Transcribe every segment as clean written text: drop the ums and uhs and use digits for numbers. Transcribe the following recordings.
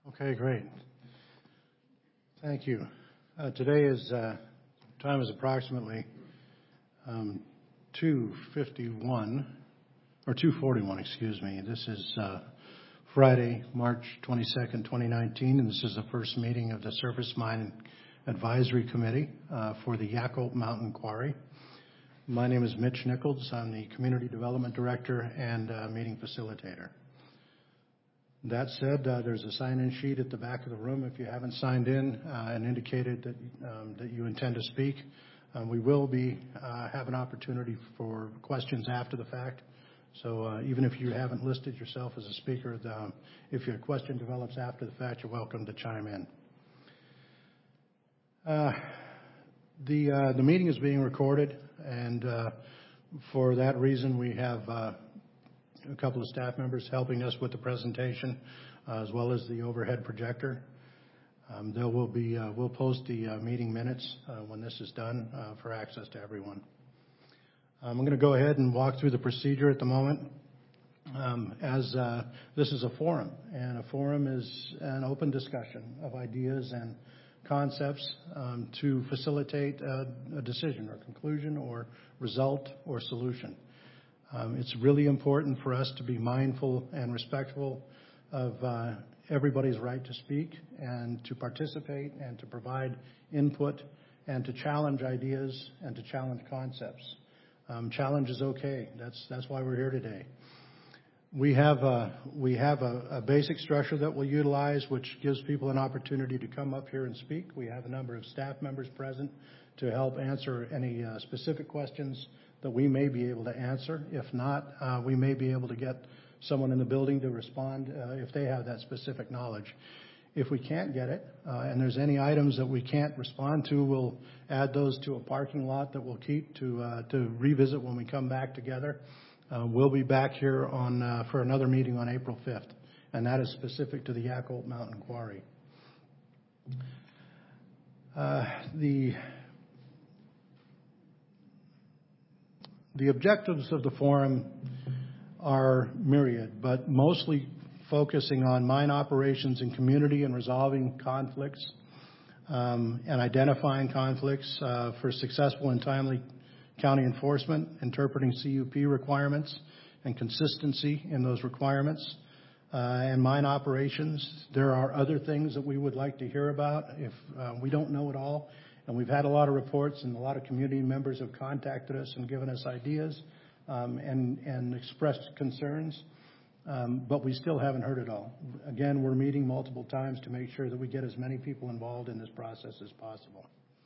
Okay, great. Thank you. Today is time is approximately 2:51 or 2:41. Excuse me. This is Friday, March 22nd, 2019, and this is the first meeting of the Surface Mine Advisory Committee for the Yacolt Mountain Quarry. My name is Mitch Nichols. I'm the Community Development Director and Meeting Facilitator. That said, there's a sign-in sheet at the back of the room if you haven't signed in and indicated that you intend to speak. We will have an opportunity for questions after the fact. So even if you haven't listed yourself as a speaker, if your question develops after the fact, you're welcome to chime in. The meeting is being recorded, and for that reason, we have a couple of staff members helping us with the presentation, as well as the overhead projector. We'll post the meeting minutes when this is done for access to everyone. I'm going to go ahead and walk through the procedure at the moment. As this is a forum, and a forum is an open discussion of ideas and concepts to facilitate a decision or conclusion or result or solution. It's really important for us to be mindful and respectful of everybody's right to speak and to participate and to provide input and to challenge ideas and to challenge concepts. Challenge is okay. That's why we're here today. We have a basic structure that we'll utilize, which gives people an opportunity to come up here and speak. We have a number of staff members present to help answer any specific questions that we may be able to answer. If not, we may be able to get someone in the building to respond if they have that specific knowledge. If we can't get it, and there's any items that we can't respond to, we'll add those to a parking lot that we'll keep to revisit when we come back together. We'll be back here for another meeting on April 5th, and that is specific to the Yacolt Mountain Quarry. The objectives of the forum are myriad, but mostly focusing on mine operations and community and resolving conflicts and identifying conflicts for successful and timely county enforcement, interpreting CUP requirements and consistency in those requirements, and mine operations. There are other things that we would like to hear about if we don't know it all. And we've had a lot of reports, and a lot of community members have contacted us and given us ideas and expressed concerns, but we still haven't heard it all. Again, we're meeting multiple times to make sure that we get as many people involved in this process as possible.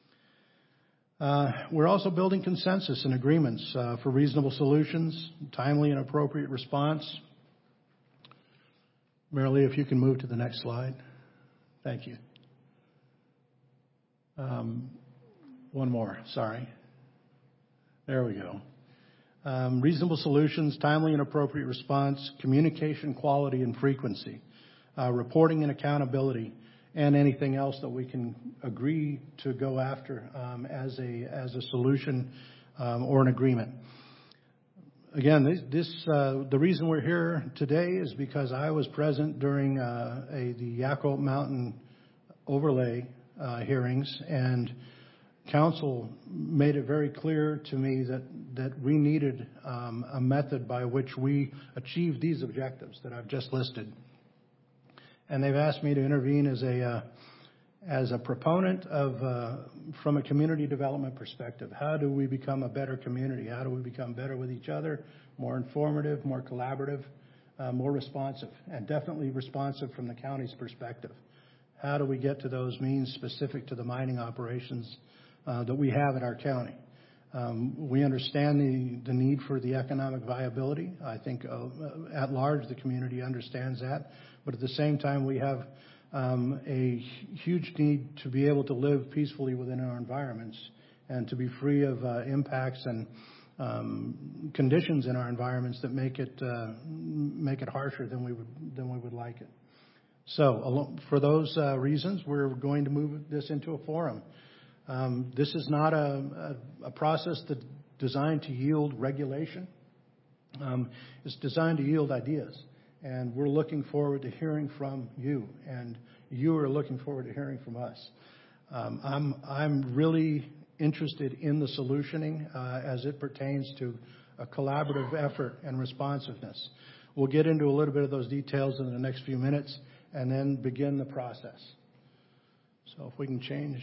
We're also building consensus and agreements for reasonable solutions, timely and appropriate response. Marilee, if you can move to the next slide. Thank you. One more, sorry. There we go. Reasonable solutions, timely and appropriate response, communication quality and frequency, reporting and accountability, and anything else that we can agree to go after as a solution or an agreement. Again, the reason we're here today is because I was present during the Yacolt Mountain overlay hearings, and council made it very clear to me that we needed a method by which we achieve these objectives that I've just listed. And they've asked me to intervene as a proponent of, from a community development perspective. How do we become a better community? How do we become better with each other, more informative, more collaborative, more responsive, and definitely responsive from the county's perspective? How do we get to those means specific to the mining operations that we have in our county? We understand the need for the economic viability. I think at large the community understands that. But at the same time, we have a huge need to be able to live peacefully within our environments and to be free of impacts and conditions in our environments that make it harsher than we would like it. So for those reasons, we're going to move this into a forum. This is not a process that's designed to yield regulation. It's designed to yield ideas. And we're looking forward to hearing from you, and you are looking forward to hearing from us. I'm really interested in the solutioning as it pertains to a collaborative effort and responsiveness. We'll get into a little bit of those details in the next few minutes and then begin the process. So if we can change.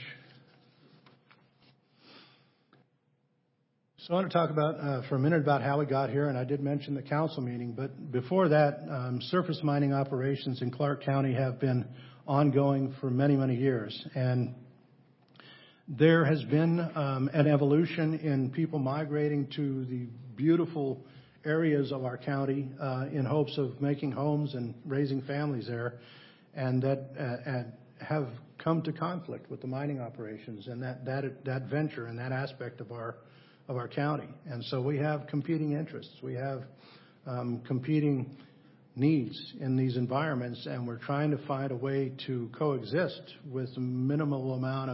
So I want to talk about for a minute about how we got here, and I did mention the council meeting, but before that, surface mining operations in Clark County have been ongoing for many, many years. And there has been an evolution in people migrating to the beautiful areas of our county in hopes of making homes and raising families there, and that have come to conflict with the mining operations and that venture and that aspect of our county. And so we have competing interests. We have competing needs in these environments, and we're trying to find a way to coexist with minimal amount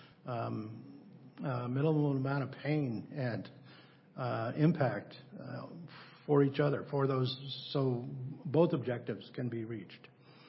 of pain and impact for each other, for those, so both objectives can be reached.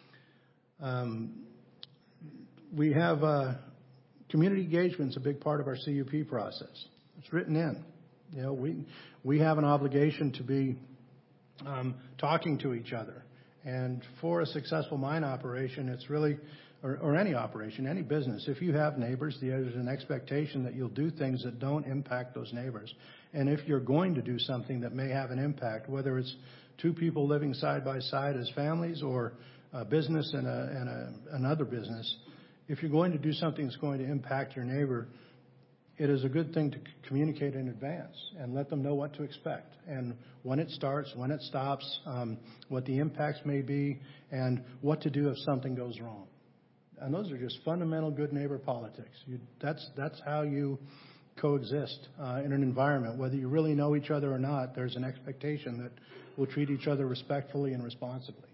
We have community engagement is a big part of our CUP process. It's written in. You know, we have an obligation to be talking to each other. And for a successful mine operation, it's really, or any operation, any business, if you have neighbors, there's an expectation that you'll do things that don't impact those neighbors. And if you're going to do something that may have an impact, whether it's two people living side by side as families or a business and another business, if you're going to do something that's going to impact your neighbor, it is a good thing to communicate in advance and let them know what to expect and when it starts, when it stops, what the impacts may be, and what to do if something goes wrong. And those are just fundamental good neighbor politics. That's how you coexist in an environment. Whether you really know each other or not, there's an expectation that we'll treat each other respectfully and responsibly.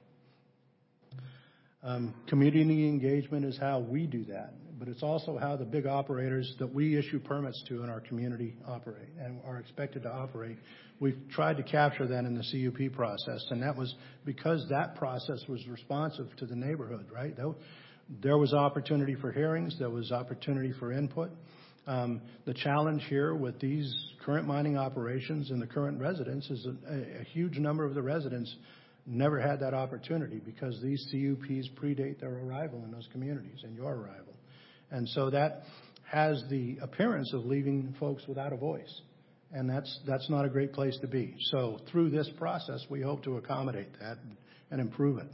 Community engagement is how we do that, but it's also how the big operators that we issue permits to in our community operate and are expected to operate. We've tried to capture that in the CUP process, and that was because that process was responsive to the neighborhood, right? There was opportunity for hearings. There was opportunity for input. The challenge here with these current mining operations and the current residents is a huge number of the residents never had that opportunity because these CUPs predate their arrival in those communities and your arrival. And so that has the appearance of leaving folks without a voice. And that's not a great place to be. So through this process, we hope to accommodate that and improve it.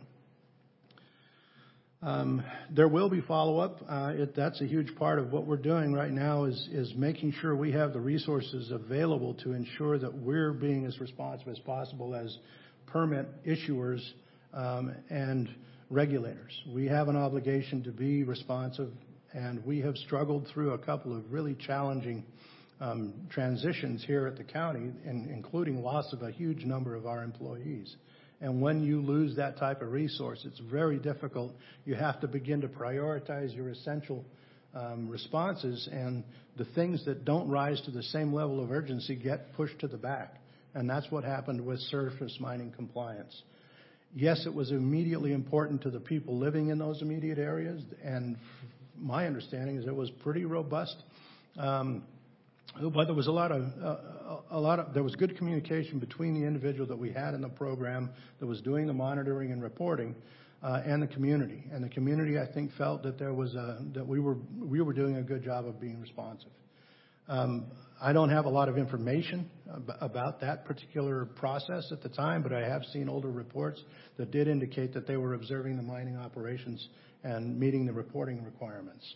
There will be follow-up. That's a huge part of what we're doing right now is making sure we have the resources available to ensure that we're being as responsive as possible as permit issuers and regulators. We have an obligation to be responsive, and we have struggled through a couple of really challenging transitions here at the county, including loss of a huge number of our employees. And when you lose that type of resource, it's very difficult. You have to begin to prioritize your essential responses, and the things that don't rise to the same level of urgency get pushed to the back. And that's what happened with surface mining compliance. Yes, it was immediately important to the people living in those immediate areas, and my understanding is it was pretty robust. But there was there was good communication between the individual that we had in the program that was doing the monitoring and reporting and the community. And the community, I think, felt that that we were doing a good job of being responsive. I don't have a lot of information about that particular process at the time, but I have seen older reports that did indicate that they were observing the mining operations and meeting the reporting requirements.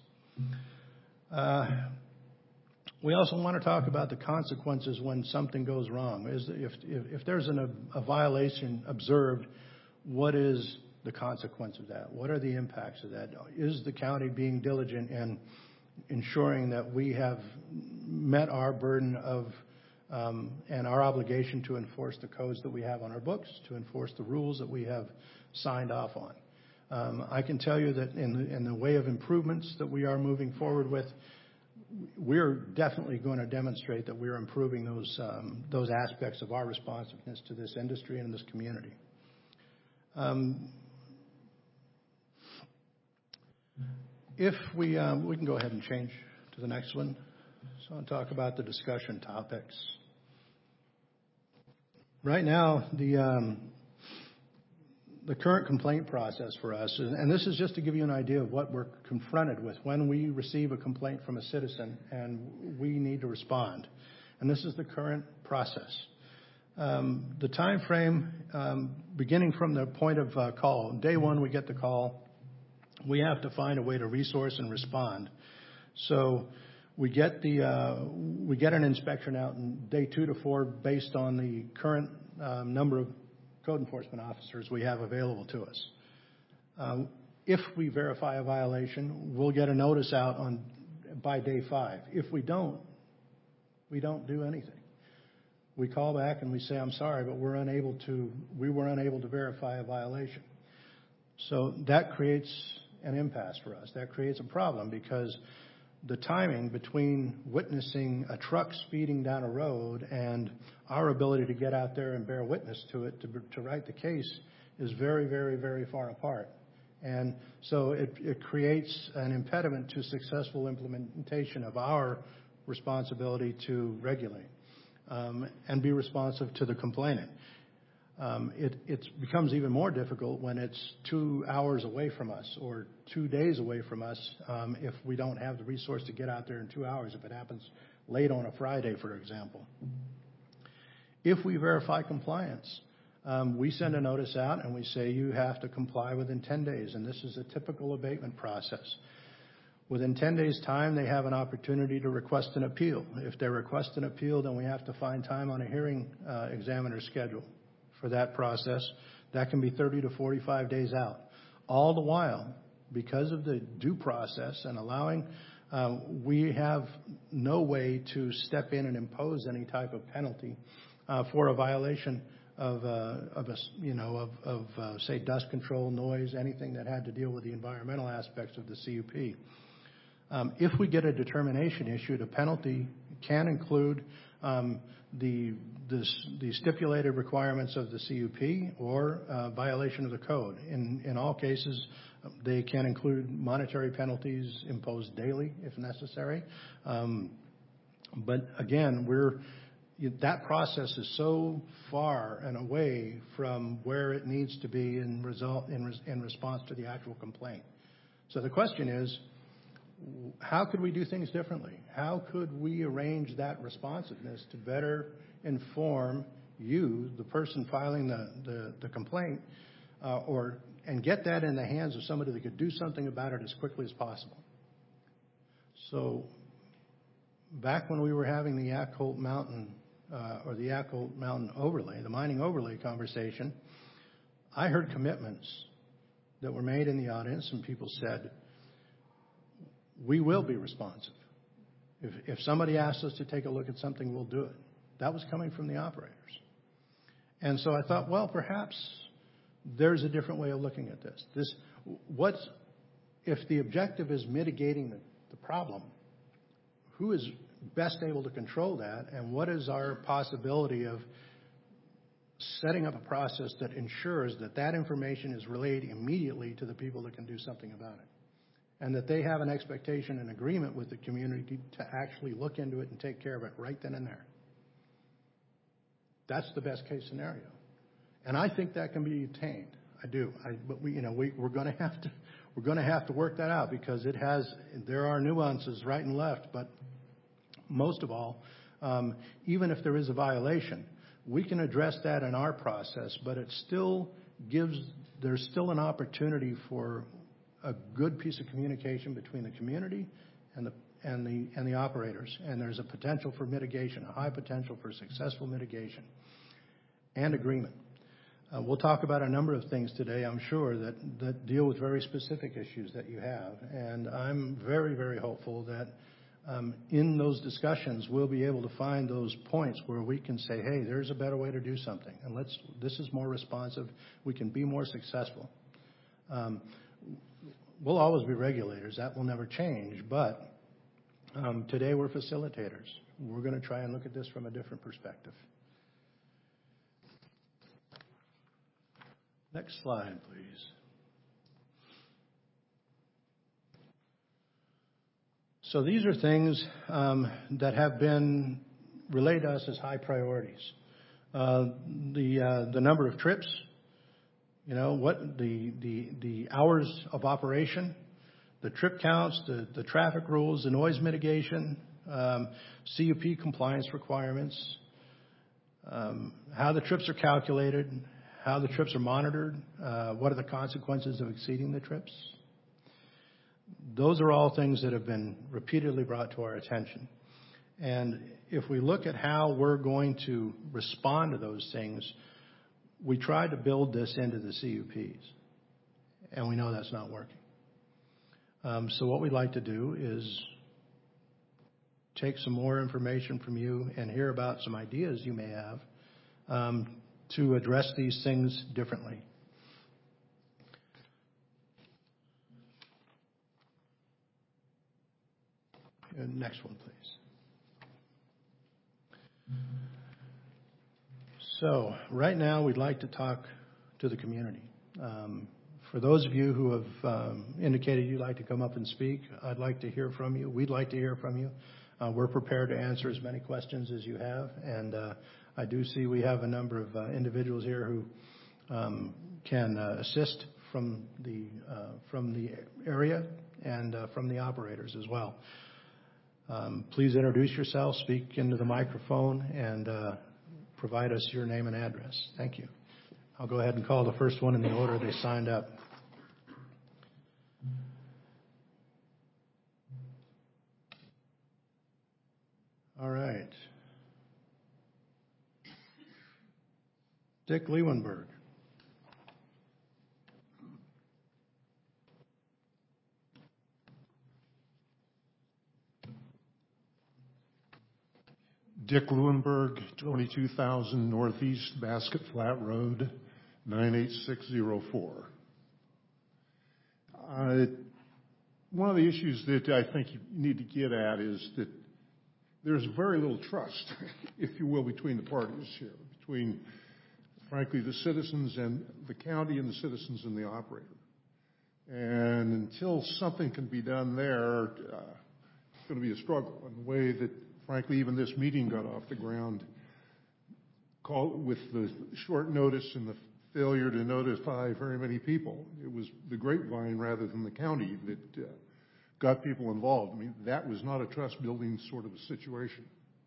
We also want to talk about the consequences when something goes wrong. If there's a violation observed, what is the consequence of that? What are the impacts of that? Is the county being diligent in ensuring that we have met our burden of and our obligation to enforce the codes that we have on our books, to enforce the rules that we have signed off on? I can tell you that in the way of improvements that we are moving forward with, we're definitely going to demonstrate that we're improving those aspects of our responsiveness to this industry and this community. If we can go ahead and change to the next one. So I'll talk about the discussion topics. Right now, the current complaint process for us, and this is just to give you an idea of what we're confronted with when we receive a complaint from a citizen and we need to respond. And this is the current process. The time frame, beginning from the point of call, day one we get the call, we have to find a way to resource and respond. So we get an inspection out in day 2 to 4 based on the current number of code enforcement officers we have available to us. If we verify a violation, we'll get a notice out by day 5. If we don't do anything. We call back and we say, I'm sorry, but we were unable to verify a violation. So that creates an impasse for us. That creates a problem because the timing between witnessing a truck speeding down a road and our ability to get out there and bear witness to it, to write the case, is very, very, very far apart. And so it creates an impediment to successful implementation of our responsibility to regulate and be responsive to the complainant. It becomes even more difficult when it's 2 hours away from us or 2 days away from us if we don't have the resource to get out there in 2 hours, if it happens late on a Friday, for example. If we verify compliance, we send a notice out and we say you have to comply within 10 days, and this is a typical abatement process. Within 10 days' time, they have an opportunity to request an appeal. If they request an appeal, then we have to find time on a hearing examiner's schedule for that process. That can be 30 to 45 days out. All the while, because of the due process and allowing, we have no way to step in and impose any type of penalty for a violation of say dust control, noise, anything that had to deal with the environmental aspects of the CUP. If we get a determination issued, a penalty can include the stipulated requirements of the CUP or violation of the code. In all cases, they can include monetary penalties imposed daily if necessary. But again, that process is so far and away from where it needs to be in response to the actual complaint. So the question is, how could we do things differently? How could we arrange that responsiveness to better inform you, the person filing the complaint, and get that in the hands of somebody that could do something about it as quickly as possible? So back when we were having the Yacolt Mountain or the Yacolt Mountain overlay, the mining overlay conversation, I heard commitments that were made in the audience, and people said, we will be responsive. If somebody asks us to take a look at something, we'll do it. That was coming from the operators. And so I thought, well, perhaps there's a different way of looking at this. If the objective is mitigating the problem, who is best able to control that, and what is our possibility of setting up a process that ensures that information is relayed immediately to the people that can do something about it, and that they have an expectation and agreement with the community to actually look into it and take care of it right then and there. That's the best case scenario, and I think that can be attained. I do. But we're going to have to work that out because there are nuances right and left. But most of all, even if there is a violation, we can address that in our process. But there's still an opportunity for a good piece of communication between the community and the operators, and there's a potential for mitigation, a high potential for successful mitigation and agreement. We'll talk about a number of things today, I'm sure, that deal with very specific issues that you have, and I'm very, very hopeful that in those discussions we'll be able to find those points where we can say, hey, there's a better way to do something, and this is more responsive, we can be more successful. We'll always be regulators. That will never change. But today we're facilitators. We're going to try and look at this from a different perspective. Next slide, please. So these are things that have been relayed to us as high priorities. The number of trips, what the hours of operation, the trip counts, the traffic rules, the noise mitigation, CUP compliance requirements, how the trips are calculated, how the trips are monitored, what are the consequences of exceeding the trips. Those are all things that have been repeatedly brought to our attention. And if we look at how we're going to respond to those things, we try to build this into the CUPs. And we know that's not working. So what we'd like to do is take some more information from you and hear about some ideas you may have to address these things differently. Next one, please. So right now we'd like to talk to the community. For those of you who have indicated you'd like to come up and speak, I'd like to hear from you. We'd like to hear from you. We're prepared to answer as many questions as you have. And I do see we have a number of individuals here who can assist from the area and from the operators as well. Please introduce yourself, speak into the microphone, and provide us your name and address. Thank you. I'll go ahead and call the first one in the order they signed up. All right. Dick Lewenberg. Dick Lewenberg, 22,000 Northeast Basket Flat Road, 98604. One of the issues that I think you need to get at is that there's very little trust, if you will, between the parties here, between, frankly, the citizens and the county and the citizens and the operator. And until something can be done there, it's going to be a struggle in the way that, frankly, even this meeting got off the ground with the short notice and the failure to notify very many people. It was the grapevine rather than the county that got people involved. I mean, that was not a trust-building sort of a situation.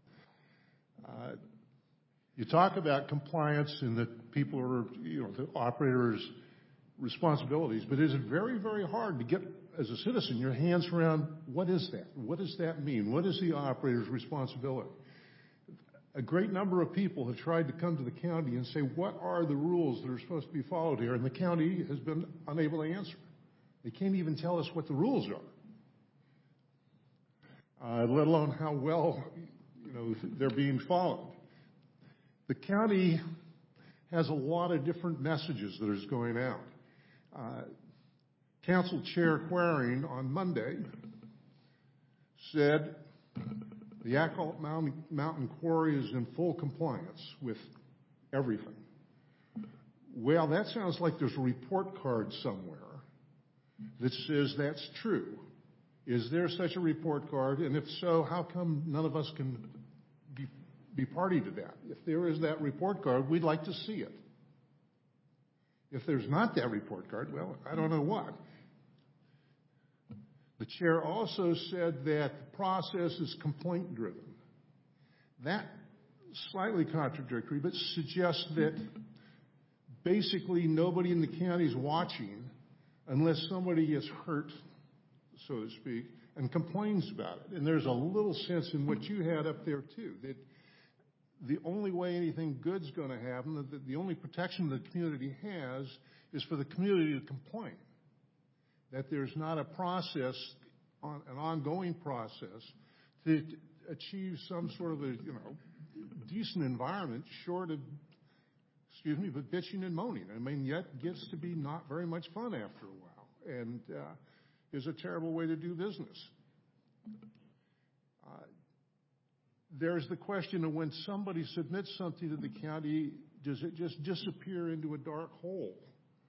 You talk about compliance and that people are, the operator's responsibilities, but is it very, very hard to get, as a citizen, your hands around what is that? What does that mean? What is the operator's responsibility? A great number of people have tried to come to the county and say, what are the rules that are supposed to be followed here? And the county has been unable to answer. They can't even tell us what the rules are, let alone how well, they're being followed. The county has a lot of different messages that is going out. Council Chair Quering on Monday said the Yacolt Mountain Quarry is in full compliance with everything. Well, that sounds like there's a report card somewhere that says that's true. Is there such a report card? And if so, how come none of us can be party to that? If there is that report card, we'd like to see it. If there's not that report card, well, I don't know what. The chair also said that the process is complaint-driven. That slightly contradictory, but suggests that basically nobody in the county is watching unless somebody gets hurt, so to speak, and complains about it. And there's a little sense in what you had up there, too, that the only way anything good's going to happen, that the only protection the community has is for the community to complain. That there's not a process, an ongoing process, to achieve some sort of a, decent environment short of, but bitching and moaning. I mean, yet gets to be not very much fun after a while, and is a terrible way to do business. There's the question of when somebody submits something to the county, does it just disappear into a dark hole?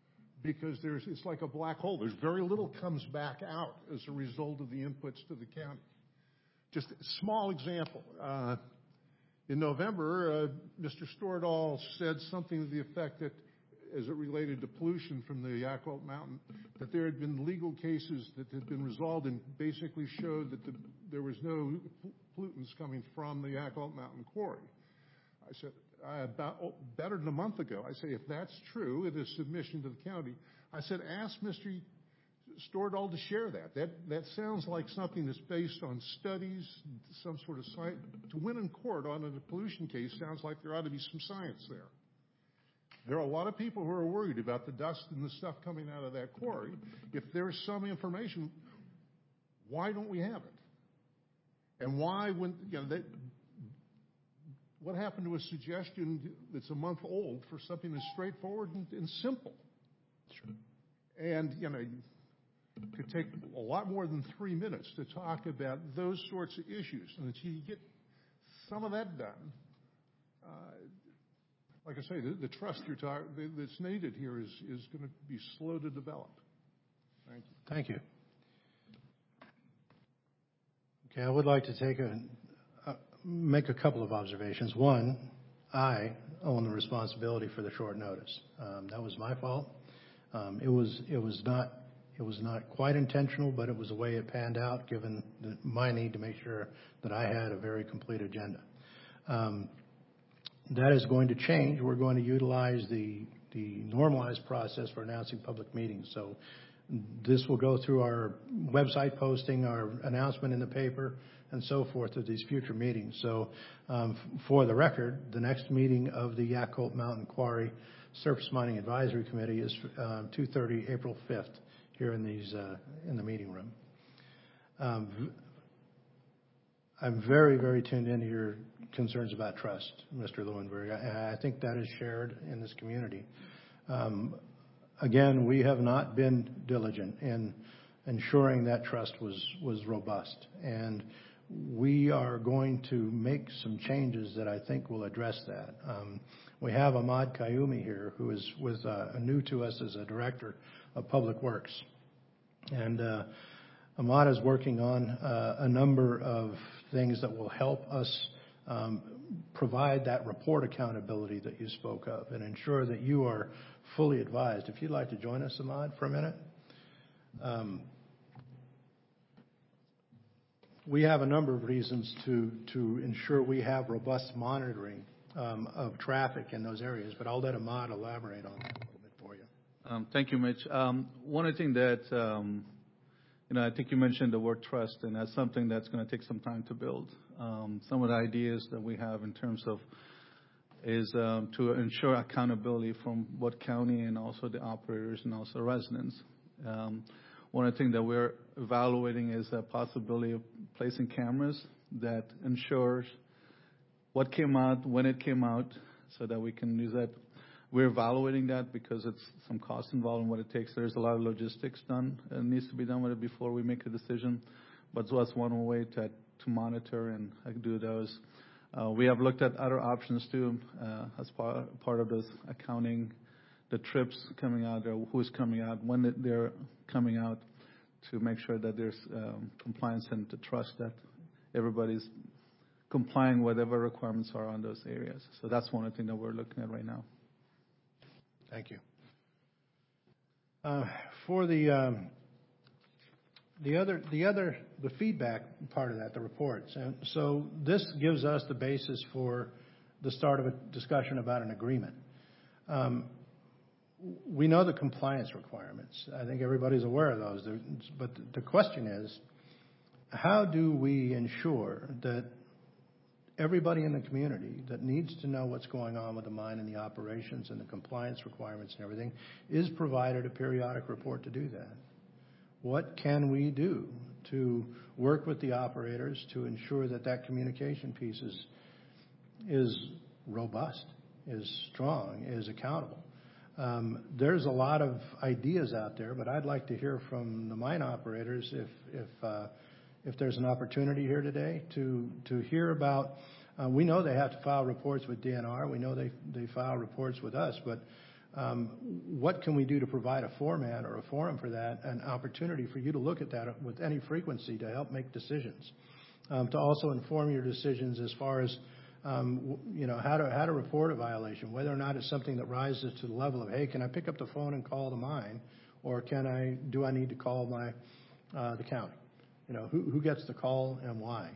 because it's like a black hole. There's very little comes back out as a result of the inputs to the county. Just a small example. In November, Mr. Stordahl said something to the effect that, as it related to pollution from the Yakult Mountain, that there had been legal cases that had been resolved and basically showed that there was no pollutants coming from the Yakult Mountain quarry. I said, better than a month ago, I say, if that's true, it is submission to the county. I said, ask Mr. Stordahl to share that. That sounds like something that's based on studies, some sort of science. To win in court on a pollution case sounds like there ought to be some science there. There are a lot of people who are worried about the dust and the stuff coming out of that quarry. If there's some information, why don't we have it? And why, what happened to a suggestion that's a month old for something that's straightforward and simple? Sure. And, it could take a lot more than 3 minutes to talk about those sorts of issues. And until you get some of that done, like I say, the trust that's needed here is going to be slow to develop. Thank you. Thank you. Okay, I would like to make a couple of observations. One, I own the responsibility for the short notice. That was my fault. It was not quite intentional, but it was the way it panned out, given my need to make sure that I had a very complete agenda. That is going to change. We're going to utilize the normalized process for announcing public meetings. So this will go through our website posting, our announcement in the paper, and so forth of these future meetings. So for the record, the next meeting of the Yakult Mountain Quarry Surface Mining Advisory Committee is 2:30 April 5th here in the meeting room. I'm very, very tuned into your concerns about trust, Mr. Leuenberg. I think that is shared in this community. Again, we have not been diligent in ensuring that trust was robust. And we are going to make some changes that I think will address that. We have Ahmad Kayumi here, who is new to us as a director of Public Works. And Ahmad is working on a number of things that will help us provide that report accountability that you spoke of and ensure that you are fully advised. If you'd like to join us, Ahmad, for a minute. We have a number of reasons to ensure we have robust monitoring of traffic in those areas, but I'll let Ahmad elaborate on that a little bit for you. Thank you, Mitch. One of the things that I think you mentioned the word trust, and that's something that's going to take some time to build. Some of the ideas that we have in terms of is to ensure accountability from both county and also the operators and also residents. One of the things that we're evaluating is the possibility of placing cameras that ensures what came out, when it came out, so that we can use that. We're evaluating that because it's some cost involved in what it takes. There's a lot of logistics done and needs to be done with it before we make a decision. But so that's one way to monitor and do those. We have looked at other options too, as part of this accounting, the trips coming out, or who's coming out, when they're coming out, to make sure that there's compliance and to trust that everybody's complying with whatever requirements are on those areas. So that's one of the things that we're looking at right now. Thank you. For the feedback part of that, the reports. And so this gives us the basis for the start of a discussion about an agreement. We know the compliance requirements. I think everybody's aware of those. But the question is, how do we ensure that everybody in the community that needs to know what's going on with the mine and the operations and the compliance requirements and everything is provided a periodic report to do that? What can we do to work with the operators to ensure that that communication piece is robust, is strong, is accountable? There's a lot of ideas out there, but I'd like to hear from the mine operators if there's an opportunity here today to hear about. We know they have to file reports with DNR. We know they file reports with us, but what can we do to provide a format or a forum for that, an opportunity for you to look at that with any frequency to help make decisions, to also inform your decisions as far as how to report a violation, whether or not it's something that rises to the level of, hey, can I pick up the phone and call the mine, or do I need to call the county? Who gets the call and why?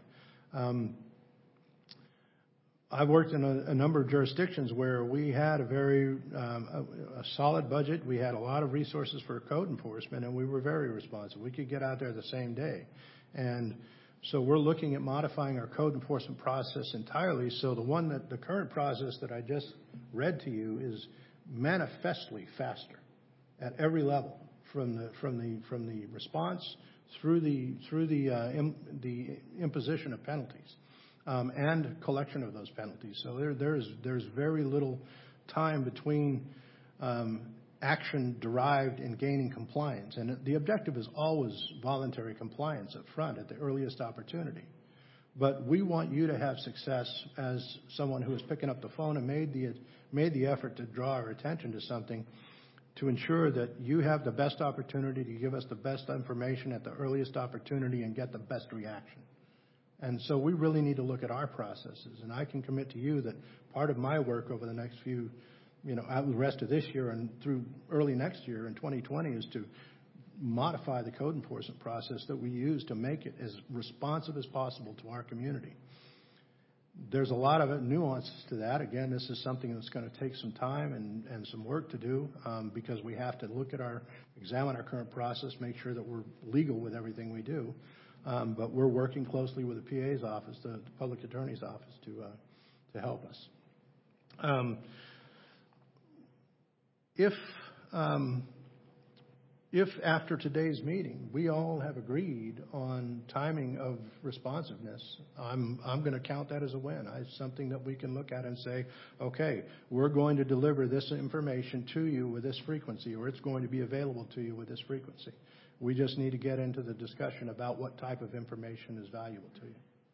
I've worked in a number of jurisdictions where we had a very a solid budget. We had a lot of resources for code enforcement, and we were very responsive. We could get out there the same day. And so we're looking at modifying our code enforcement process entirely. So the current process that I just read to you is manifestly faster at every level, from the response through the imposition of penalties. And collection of those penalties. So there's very little time between action derived in gaining compliance. And the objective is always voluntary compliance up front at the earliest opportunity. But we want you to have success as someone who is picking up the phone and made the effort to draw our attention to something, to ensure that you have the best opportunity to give us the best information at the earliest opportunity and get the best reaction. And so we really need to look at our processes. And I can commit to you that part of my work over the next few, the rest of this year and through early next year in 2020 is to modify the code enforcement process that we use to make it as responsive as possible to our community. There's a lot of nuances to that. Again, this is something that's going to take some time and some work to do because we have to examine our current process, make sure that we're legal with everything we do. But we're working closely with the PA's office, the public attorney's office, to help us. If after today's meeting we all have agreed on timing of responsiveness, I'm going to count that as a win. It's something that we can look at and say, okay, we're going to deliver this information to you with this frequency, or it's going to be available to you with this frequency. We just need to get into the discussion about what type of information is valuable to you.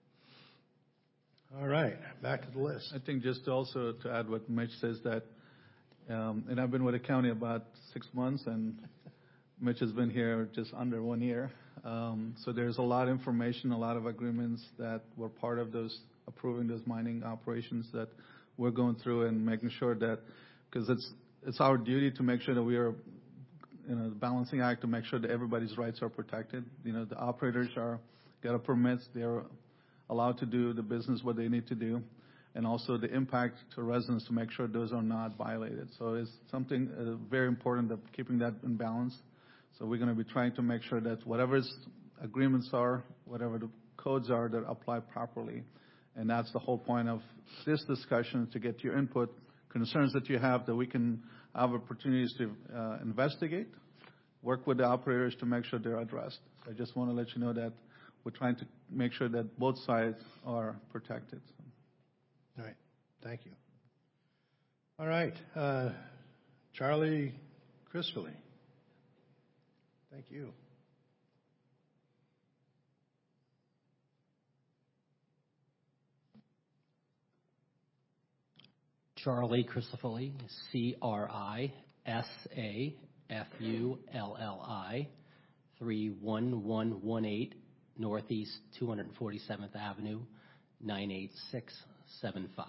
All right, back to the list. I think just also to add what Mitch says that, and I've been with the county about 6 months, and Mitch has been here just under 1 year. So there's a lot of information, a lot of agreements that were part of those approving those mining operations that we're going through and making sure that, because it's our duty to make sure that we are the balancing act to make sure that everybody's rights are protected. The operators got a permits. They're allowed to do the business what they need to do, and also the impact to residents to make sure those are not violated. So it's something very important of keeping that in balance. So we're going to be trying to make sure that whatever agreements are, whatever the codes are, that apply properly. And that's the whole point of this discussion, to get your input, concerns that you have, that we can have opportunities to investigate, work with the operators to make sure they're addressed. So I just want to let you know that we're trying to make sure that both sides are protected. All right. Thank you. All right. Charlie Crisfilly. Thank you. Charlie Crisafulli, Crisafulli, 31118 Northeast 247th Avenue, 98675.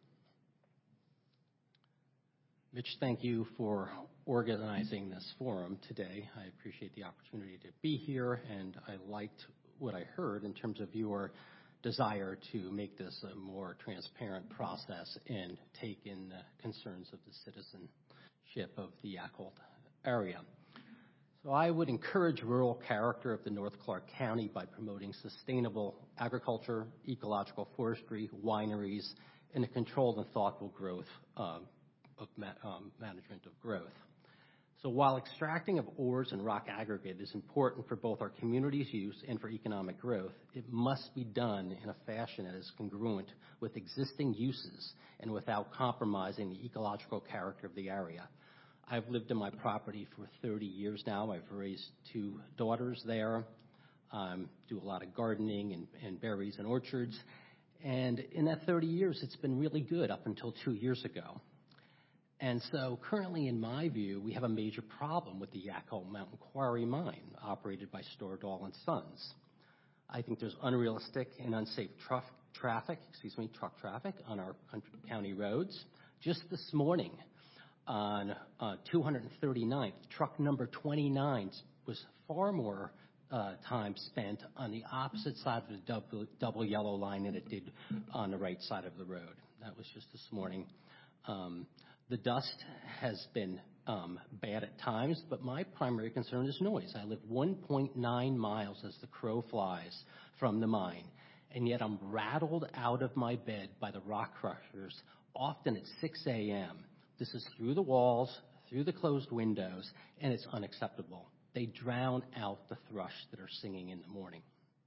Mitch, thank you for organizing this forum today. I appreciate the opportunity to be here, and I liked what I heard in terms of your desire to make this a more transparent process and take in the concerns of the citizenship of the Yacolt area. So I would encourage rural character of the North Clark County by promoting sustainable agriculture, ecological forestry, wineries, and a controlled and thoughtful growth management of growth. So while extracting of ores and rock aggregate is important for both our community's use and for economic growth, it must be done in a fashion that is congruent with existing uses and without compromising the ecological character of the area. I've lived in my property for 30 years now. I've raised 2 daughters there, do a lot of gardening and berries and orchards. And in that 30 years, it's been really good up until 2 years ago. And so currently, in my view, we have a major problem with the Yakima Mountain Quarry Mine, operated by Stordahl & Sons. I think there's unrealistic and unsafe truck traffic on our county roads. Just this morning, on 239th, truck number 29 was far more time spent on the opposite side of the double yellow line than it did on the right side of the road. That was just this morning. The dust has been bad at times, but my primary concern is noise. I live 1.9 miles as the crow flies from the mine, and yet I'm rattled out of my bed by the rock crushers, often at 6 a.m. This is through the walls, through the closed windows, and it's unacceptable. They drown out the thrush that are singing in the morning.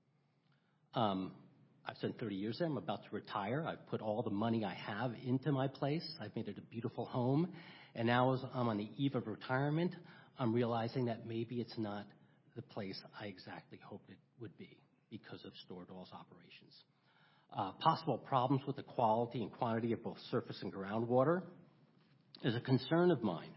I've spent 30 years there. I'm about to retire. I've put all the money I have into my place. I've made it a beautiful home. And now as I'm on the eve of retirement, I'm realizing that maybe it's not the place I exactly hoped it would be because of Stordahl's operations. Possible problems with the quality and quantity of both surface and groundwater is a concern of mine.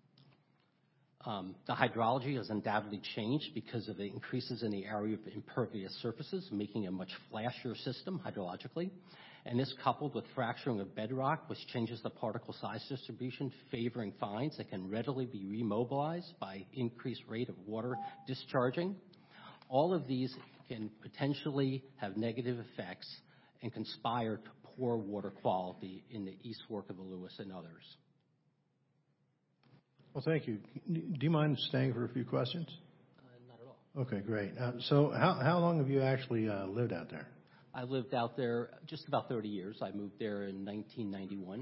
The hydrology has undoubtedly changed because of the increases in the area of impervious surfaces, making a much flashier system hydrologically. And this, coupled with fracturing of bedrock, which changes the particle size distribution, favoring fines that can readily be remobilized by increased rate of water discharging. All of these can potentially have negative effects and conspire to poor water quality in the East Fork of the Lewis and others. Well, thank you. Do you mind staying for a few questions? Not at all. Okay, great. So how long have you actually lived out there? I lived out there just about 30 years. I moved there in 1991.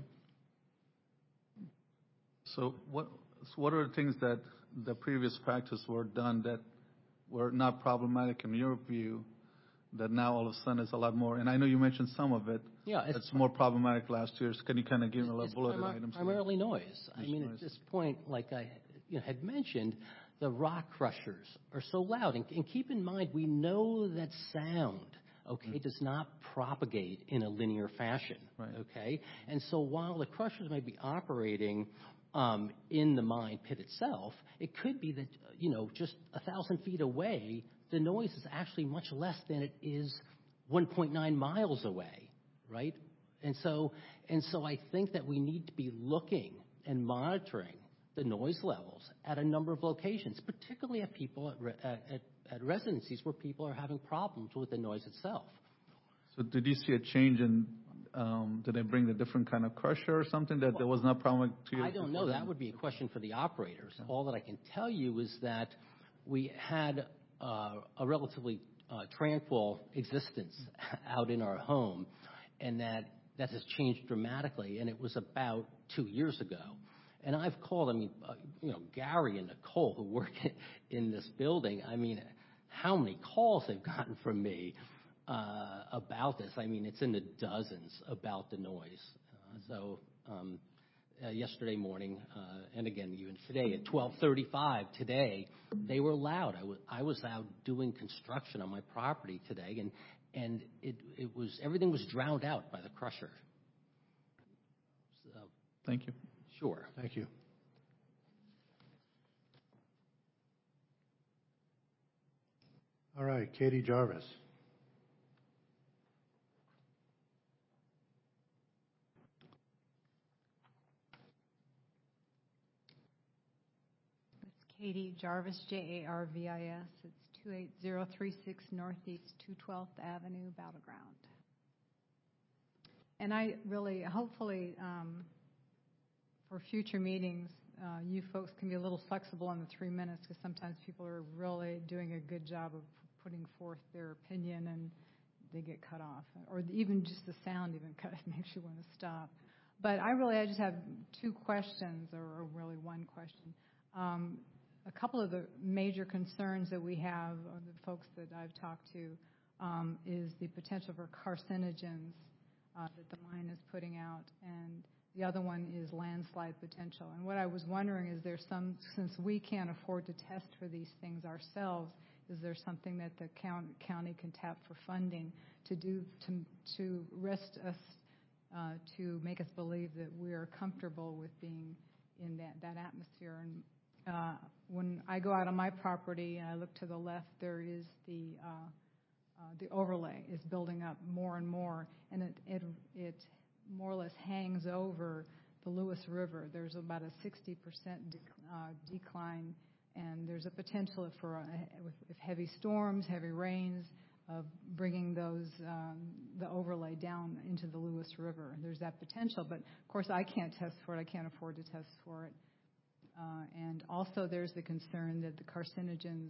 So what are the things that the previous practice were done that were not problematic in your view, that now all of a sudden is a lot more? And I know you mentioned some of it. Yeah, it's more problematic last year. So can you kind of give me a little bulleted items? Primarily noise. I mean, noise. At this point, like I had mentioned, the rock crushers are so loud. And keep in mind, we know that sound, does not propagate in a linear fashion, right. Okay? And so while the crushers may be operating in the mine pit itself, it could be that, just 1,000 feet away, the noise is actually much less than it is 1.9 miles away, right? And so I think that we need to be looking and monitoring the noise levels at a number of locations, particularly at people at residencies where people are having problems with the noise itself. So did you see a change in, did they bring a different kind of crusher or something that there was no problem to you? I don't know. That would be a question for the operators. Okay. All that I can tell you is that we had a relatively tranquil existence out in our home, and that has changed dramatically, and it was about 2 years ago. And I've called, Gary and Nicole, who work in this building, how many calls they've gotten from me about this. It's in the dozens about the noise. Yesterday morning, and again, even today at 12:35 today, they were loud. I was out doing construction on my property today, and everything was drowned out by the crusher. So, thank you. Sure. Thank you. All right, Katie Jarvis. Katie Jarvis, Jarvis. It's 28036 Northeast 212th Avenue, Battleground. And I really, hopefully, for future meetings, you folks can be a little flexible in the 3 minutes, because sometimes people are really doing a good job of putting forth their opinion and they get cut off, or even just the sound even makes you want to stop. But I just have two questions, or really one question. A couple of the major concerns that we have, or the folks that I've talked to, is the potential for carcinogens that the mine is putting out, and the other one is landslide potential. And what I was wondering is, since we can't afford to test for these things ourselves, is there something that the county can tap for funding to do to risk us to make us believe that we are comfortable with being in that atmosphere. And when I go out on my property and I look to the left, there is the overlay is building up more and more, and it more or less hangs over the Lewis River. There's about a 60% decline, and there's a potential for with heavy storms, heavy rains, of bringing the overlay down into the Lewis River. There's that potential, but of course I can't test for it. I can't afford to test for it. And also there's the concern that the carcinogens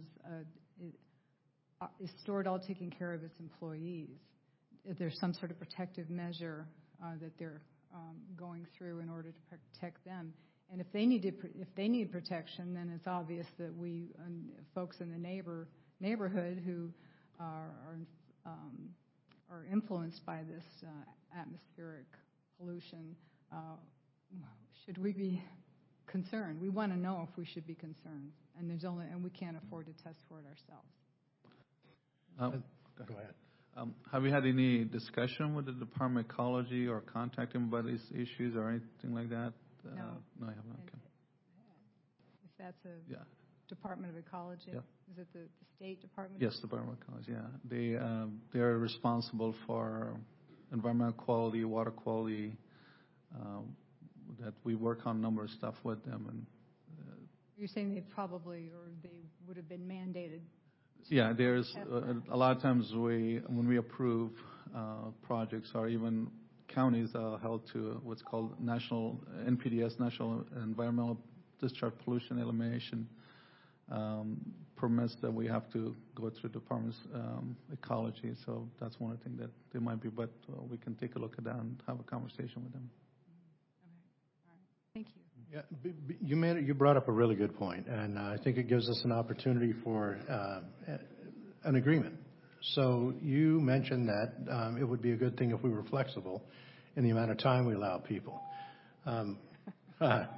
is stored all taking care of its employees. If there's some sort of protective measure that they're going through in order to protect them. And if they need protection, then it's obvious that we folks in the neighborhood who are influenced by this atmospheric pollution, should we be concerned? We want to know if we should be concerned, and we can't afford to test for it ourselves. Go ahead. Have you had any discussion with the Department of Ecology or contact them about these issues or anything like that? No. No, I haven't. Okay. If that's Department of Ecology? Yeah. Is it the State Department? Yes, Department of Ecology, yeah. They're responsible for environmental quality, water quality, that we work on a number of stuff with them. And You're saying they probably, or they would have been mandated? Yeah, there's a lot of times when we approve projects or even counties are held to what's called National NPDES, National Environmental Discharge Pollution Elimination permits that we have to go through Department's Ecology. So that's one of the things that they might be, but we can take a look at that and have a conversation with them. Okay, all right, thank you. Yeah, you brought up a really good point, and I think it gives us an opportunity for an agreement. So you mentioned that it would be a good thing if we were flexible in the amount of time we allow people. Right.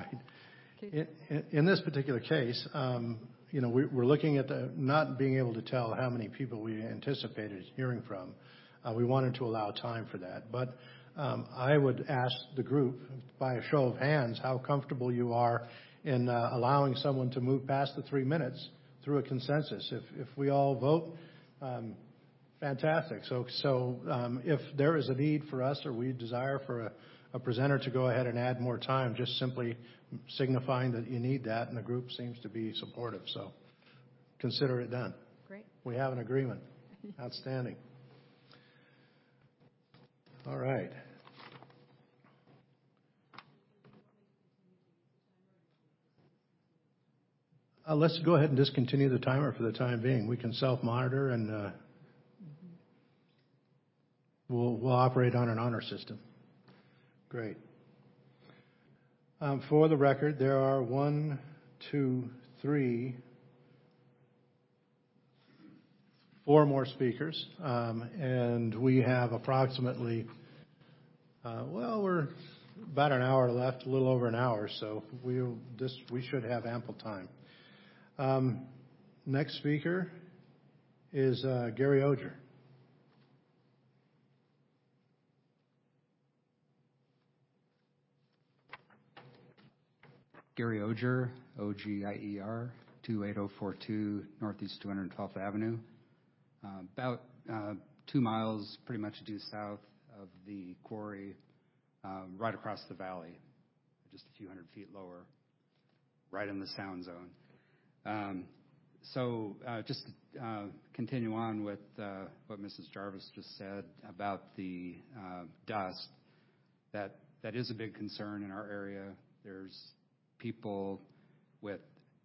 In this particular case, we're looking at not being able to tell how many people we anticipated hearing from. We wanted to allow time for that, but I would ask the group, by a show of hands, how comfortable you are in allowing someone to move past the 3 minutes through a consensus. If we all vote, fantastic. So if there is a need for us or we desire for a presenter to go ahead and add more time, just simply signifying that you need that, and the group seems to be supportive. So consider it done. Great. We have an agreement. Outstanding. All right. Let's go ahead and discontinue the timer for the time being. We can self-monitor, and we'll operate on an honor system. Great. For the record, there are 1, 2, 3, 4 more speakers, and we have approximately, we're about an hour left, a little over an hour, so we should have ample time. Next speaker is Gary Ogier. Gary Ogier, O-G-I-E-R, 28042 Northeast 212th Avenue. About 2 miles pretty much due south of the quarry, right across the valley, just a few hundred feet lower, right in the sound zone. Just to continue on with what Mrs. Jarvis just said about the dust, that is a big concern in our area. There's people with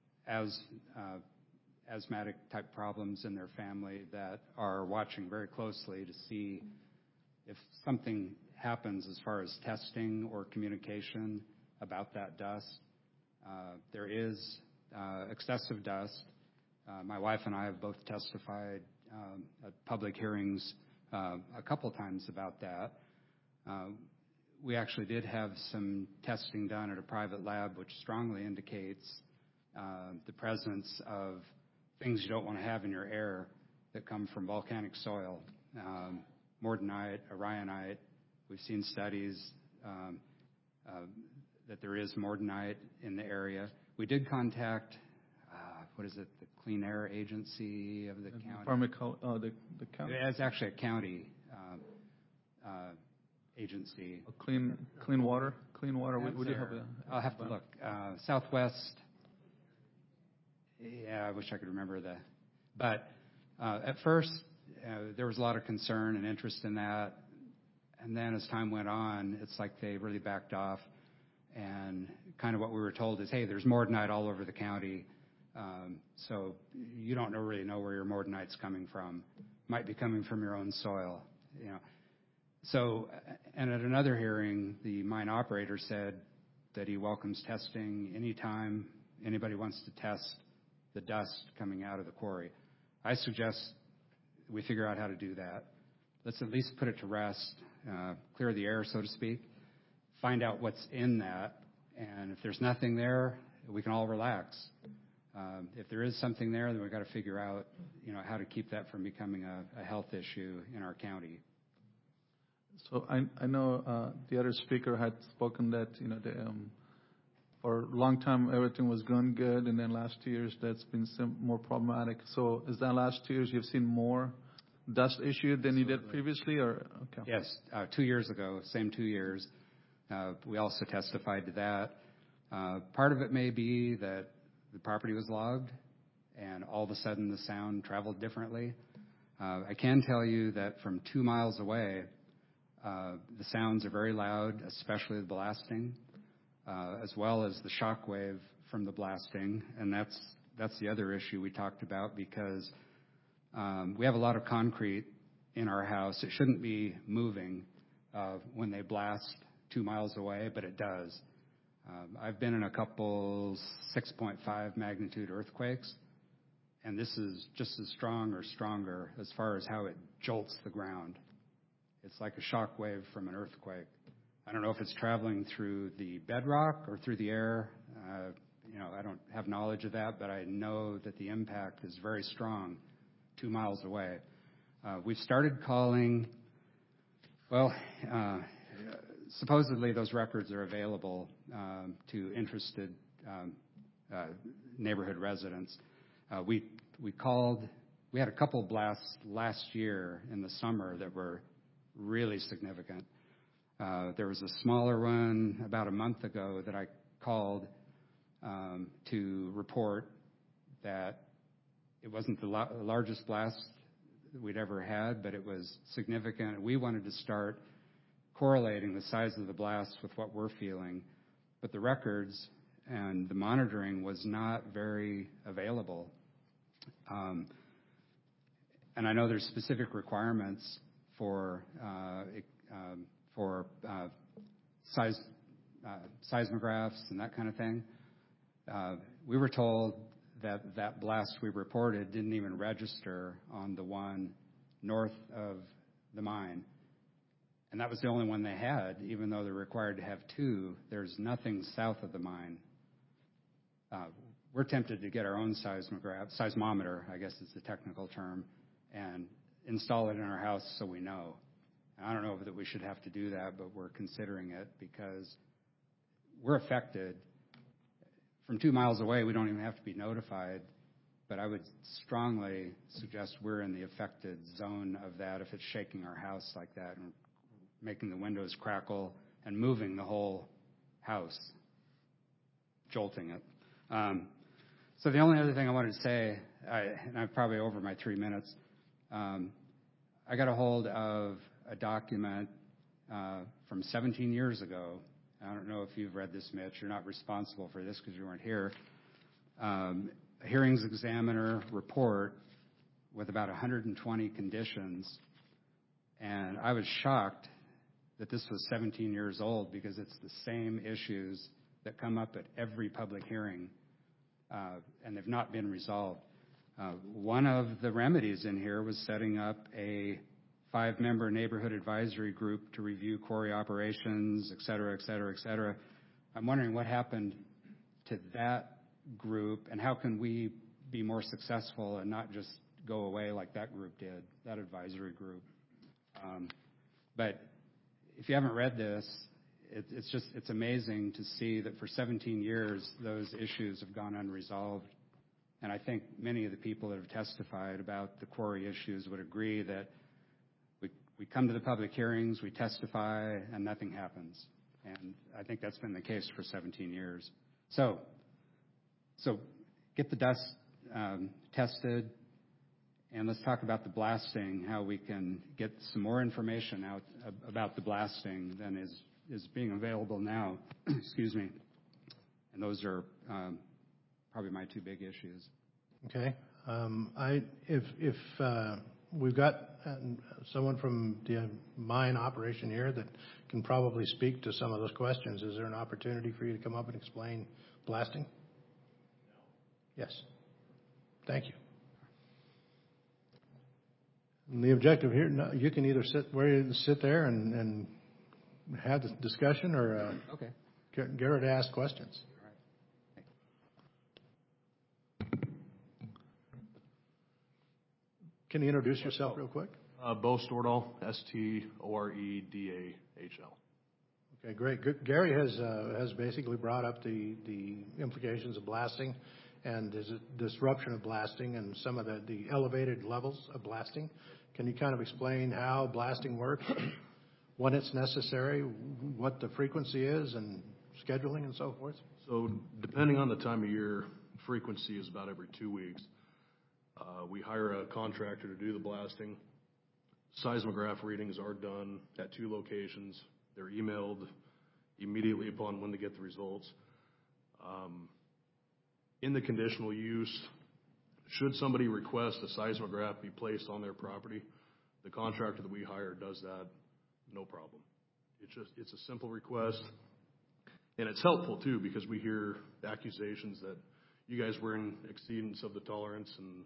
asthmatic type problems in their family that are watching very closely to see if something happens as far as testing or communication about that dust. There is excessive dust. My wife and I have both testified at public hearings a couple times about that. We actually did have some testing done at a private lab, which strongly indicates the presence of things you don't want to have in your air that come from volcanic soil, mordanite, orionite, We've seen studies that there is mordanite in the area. We did contact, the Clean Air Agency of the county. The county. It's actually a county agency. Clean water. Clean water. We do have a. I'll have to look. Southwest. Yeah, I wish I could remember that. But at first, there was a lot of concern and interest in that. And then as time went on, it's like they really backed off. And kind of what we were told is, hey, there's mordanite all over the county. So you don't really know where your mordanite's coming from. Might be coming from your own soil, you know. So, and at another hearing, the mine operator said that he welcomes testing anytime anybody wants to test the dust coming out of the quarry. I suggest we figure out how to do that. Let's at least put it to rest, clear the air, so to speak, find out what's in that, and if there's nothing there, we can all relax. If there is something there, then we've got to figure out, you know, how to keep that from becoming a health issue in our county. So I know the other speaker had spoken that, you know, for a long time everything was going good, and then last 2 years that's been more problematic. So is that last 2 years you've seen more dust issue than you did previously, or okay? Yes, 2 years ago, same 2 years. We also testified to that. Part of it may be that the property was logged, and all of a sudden the sound traveled differently. I can tell you that from 2 miles away, the sounds are very loud, especially the blasting, as well as the shock wave from the blasting. And that's the other issue we talked about, because we have a lot of concrete in our house. It shouldn't be moving when they blast 2 miles away, but it does. I've been in a couple 6.5 magnitude earthquakes, and this is just as strong or stronger as far as how it jolts the ground. It's like a shock wave from an earthquake. I don't know if it's traveling through the bedrock or through the air. You know, I don't have knowledge of that, but I know that the impact is very strong 2 miles away. We've started calling, supposedly those records are available to interested neighborhood residents. We had a couple blasts last year in the summer that were really significant. There was a smaller one about a month ago that I called to report that it wasn't the largest blast that we'd ever had, but it was significant. We wanted to start correlating the size of the blast with what we're feeling, but the records and the monitoring was not very available. And I know there's specific requirements for seismographs and that kind of thing. We were told that blast we reported didn't even register on the one north of the mine. And that was the only one they had, even though they're required to have two. There's nothing south of the mine. We're tempted to get our own seismometer, I guess is the technical term, and install it in our house so we know. I don't know that we should have to do that, but we're considering it because we're affected. From 2 miles away, we don't even have to be notified, but I would strongly suggest we're in the affected zone of that if it's shaking our house like that and making the windows crackle and moving the whole house, jolting it. So the only other thing I wanted to say, and I'm probably over my 3 minutes, I got a hold of a document from 17 years ago. I don't know if you've read this, Mitch. You're not responsible for this because you weren't here. A hearings examiner report with about 120 conditions. And I was shocked that this was 17 years old because it's the same issues that come up at every public hearing, and they've not been resolved. One of the remedies in here was setting up a 5-member neighborhood advisory group to review quarry operations, et cetera, et cetera, et cetera. I'm wondering what happened to that group, and how can we be more successful and not just go away like that group did, that advisory group. But if you haven't read this, it's amazing to see that for 17 years those issues have gone unresolved. And I think many of the people that have testified about the quarry issues would agree that we come to the public hearings, we testify, and nothing happens. And I think that's been the case for 17 years. So get the dust tested, and let's talk about the blasting, how we can get some more information out about the blasting than is being available now. Excuse me. And those are probably my two big issues. Okay. If we've got someone from the mine operation here that can probably speak to some of those questions, is there an opportunity for you to come up and explain blasting? No. Yes. Thank you. And the objective here, you can either sit there and have the discussion, or Okay. Garrett ask questions. Can you introduce yourself real quick? Bo Stordahl, Storedahl. Okay, great. Gary has basically brought up the implications of blasting and the disruption of blasting and some of the elevated levels of blasting. Can you kind of explain how blasting works, when it's necessary, what the frequency is, and scheduling and so forth? So depending on the time of year, frequency is about every 2 weeks. We hire a contractor to do the blasting. Seismograph readings are done at 2 locations. They're emailed immediately upon when they get the results. In the conditional use, should somebody request a seismograph be placed on their property, the contractor that we hire does that, no problem. It's a simple request, and it's helpful too, because we hear accusations that you guys were in exceedance of the tolerance, and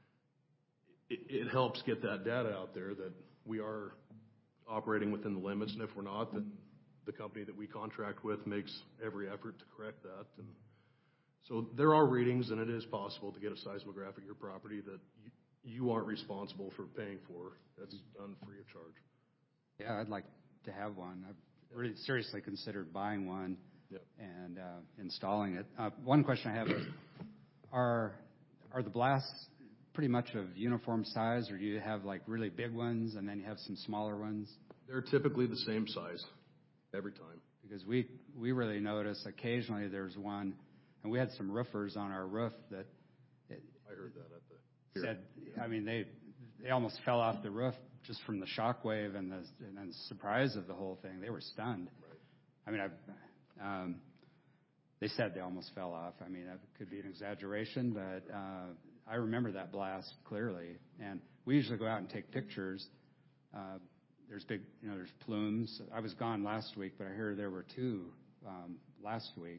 it helps get that data out there that we are operating within the limits, and if we're not, then the company that we contract with makes every effort to correct that. And so there are readings, and it is possible to get a seismograph at your property that you aren't responsible for paying for. That's done free of charge. Yeah, I'd like to have one. I've really seriously considered buying one. Yep. And installing it. One question I have is, are the blasts pretty much of uniform size, or do you have like really big ones and then you have some smaller ones? They're typically the same size every time. Because we really notice occasionally there's one, and we had some roofers on our roof that I heard that at the said, I mean, they almost fell off the roof just from the shock wave and the surprise of the whole thing. They were stunned. Right. I mean, they said they almost fell off. I mean, that could be an exaggeration, but I remember that blast clearly. And we usually go out and take pictures. There's there's plumes. I was gone last week, but I hear there were 2 last week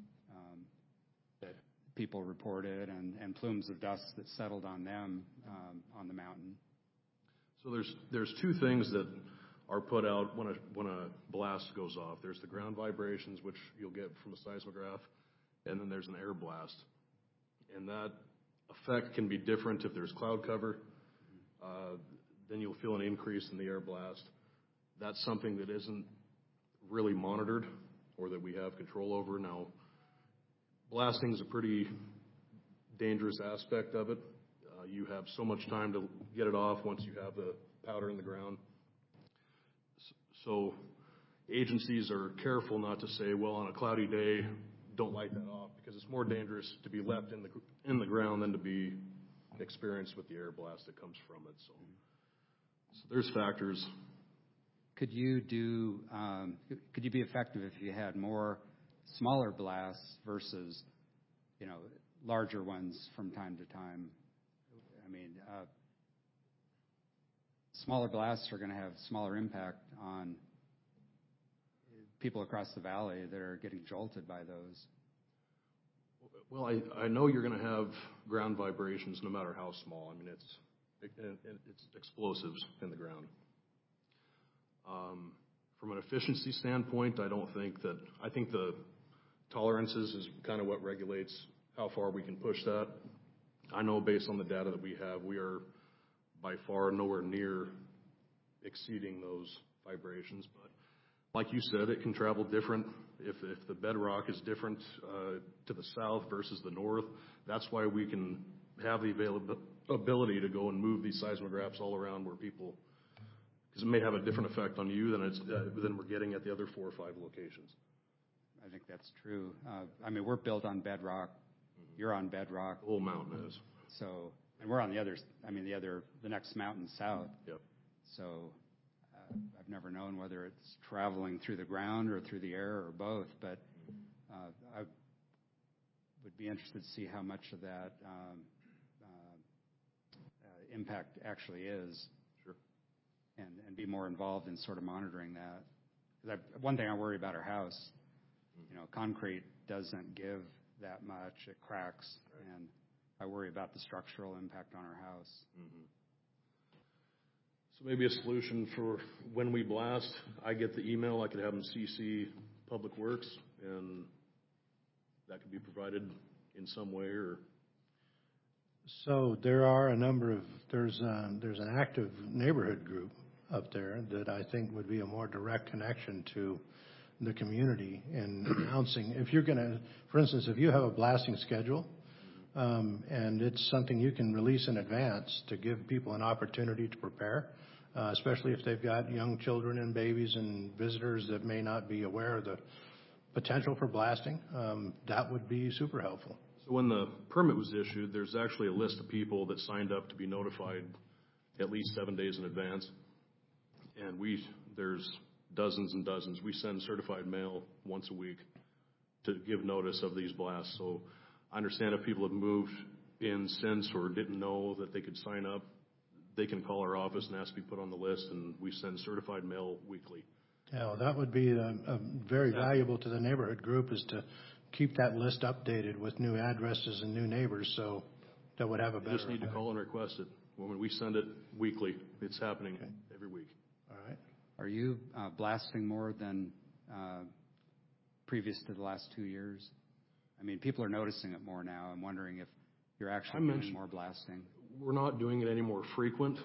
that people reported, and plumes of dust that settled on them on the mountain. So there's 2 things that are put out when a blast goes off. There's the ground vibrations, which you'll get from a seismograph, and then there's an air blast. And that effect can be different if there's cloud cover. Then you'll feel an increase in the air blast. That's something that isn't really monitored or that we have control over. Now, blasting is a pretty dangerous aspect of it. You have so much time to get it off once you have the powder in the ground. So agencies are careful not to say, well, on a cloudy day, don't light that off, because it's more dangerous to be left in the ground than to be experienced with the air blast that comes from it. So there's factors. Could you be effective if you had more smaller blasts versus, larger ones from time to time? I mean, smaller blasts are going to have smaller impact on people across the valley that are getting jolted by those. Well, I know you're going to have ground vibrations no matter how small. I mean, it's explosives in the ground. From an efficiency standpoint, I think the tolerances is kind of what regulates how far we can push that. I know based on the data that we have, we are by far nowhere near exceeding those vibrations, but Like you said, it can travel different. If the bedrock is different to the south versus the north, that's why we can have the ability to go and move these seismographs all around where people, because it may have a different effect on you than we're getting at the other 4 or 5 locations. I think that's true. I mean, we're built on bedrock. You're on bedrock. The whole mountain is. So, and we're on the next mountain south. Yep. So, I've never known whether it's traveling through the ground or through the air or both, but I would be interested to see how much of that impact actually is. Sure. And be more involved in sort of monitoring that. 'Cause one thing I worry about our house, concrete doesn't give that much. It cracks, and I worry about the structural impact on our house. Mm-hmm. So maybe a solution for when we blast, I get the email, I could have them CC Public Works, and that could be provided in some way, or? So there are a number of, there's an active neighborhood group up there that I think would be a more direct connection to the community in announcing. If you're going to, for instance, if you have a blasting schedule, and it's something you can release in advance to give people an opportunity to prepare, especially if they've got young children and babies and visitors that may not be aware of the potential for blasting, that would be super helpful. So when the permit was issued, there's actually a list of people that signed up to be notified at least 7 days in advance. And there's dozens and dozens. We send certified mail once a week to give notice of these blasts. So I understand if people have moved in since or didn't know that they could sign up, they can call our office and ask to be put on the list, and we send certified mail weekly. Yeah, well, that would be very valuable to the neighborhood group, is to keep that list updated with new addresses and new neighbors, so that would have a better. You just need to call and request it. When we send it weekly, it's happening every week. All right. Are you blasting more than previous to the last 2 years? I mean, people are noticing it more now. I'm wondering if you're actually doing more blasting. We're not doing it any more frequent.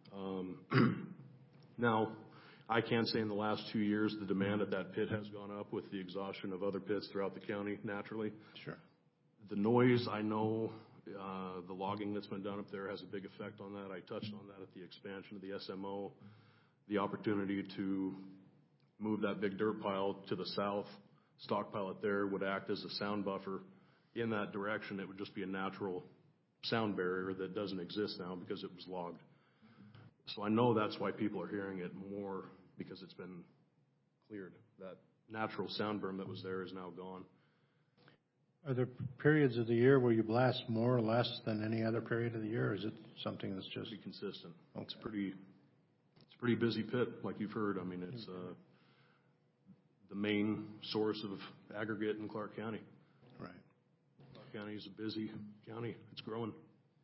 Now, I can say in the last 2 years, the demand at that pit has gone up with the exhaustion of other pits throughout the county naturally. Sure. The noise, I know, the logging that's been done up there has a big effect on that. I touched on that at the expansion of the SMO. The opportunity to move that big dirt pile to the south, stockpile it there, would act as a sound buffer in that direction. It would just be a natural sound barrier that doesn't exist now because it was logged. So I know that's why people are hearing it more, because it's been cleared. That natural sound berm that was there is now gone. Are there periods of the year where you blast more or less than any other period of the year, or is it something that's just Pretty consistent? Okay. It's a pretty busy pit, like you've heard. I mean, it's the main source of aggregate in Clark County. Right. Clark County is a busy county. It's growing.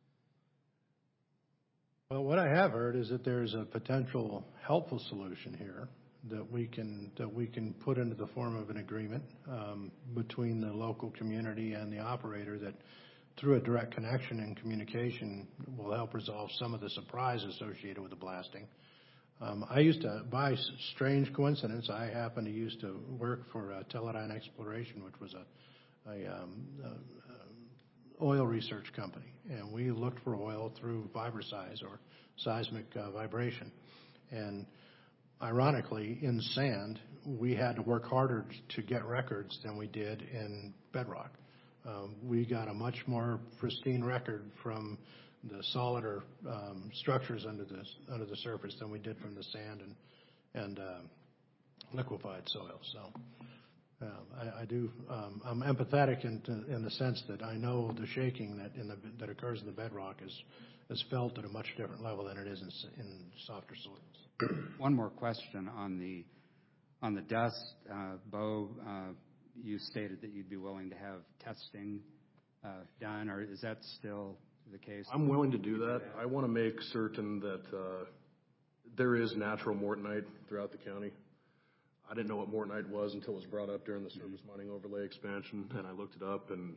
Well, what I have heard is that there's a potential helpful solution here that we can put into the form of an agreement between the local community and the operator, that through a direct connection and communication will help resolve some of the surprise associated with the blasting. I used to, by strange coincidence, I happened to used to work for Teledyne Exploration, which was a oil research company, and we looked for oil through vibrosize, or seismic vibration. And ironically, in sand, we had to work harder to get records than we did in bedrock. We got a much more pristine record from the solider structures under the surface than we did from the sand and liquefied soil. So I'm empathetic in the sense that I know the shaking that occurs in the bedrock is felt at a much different level than it is in softer soils. One more question on the dust. Bo, you stated that you'd be willing to have testing done, or is that still the case? I'm willing to do that. I want to make certain that there is natural mortonite throughout the county. I didn't know what mortonite was until it was brought up during the surface mining overlay expansion, and I looked it up and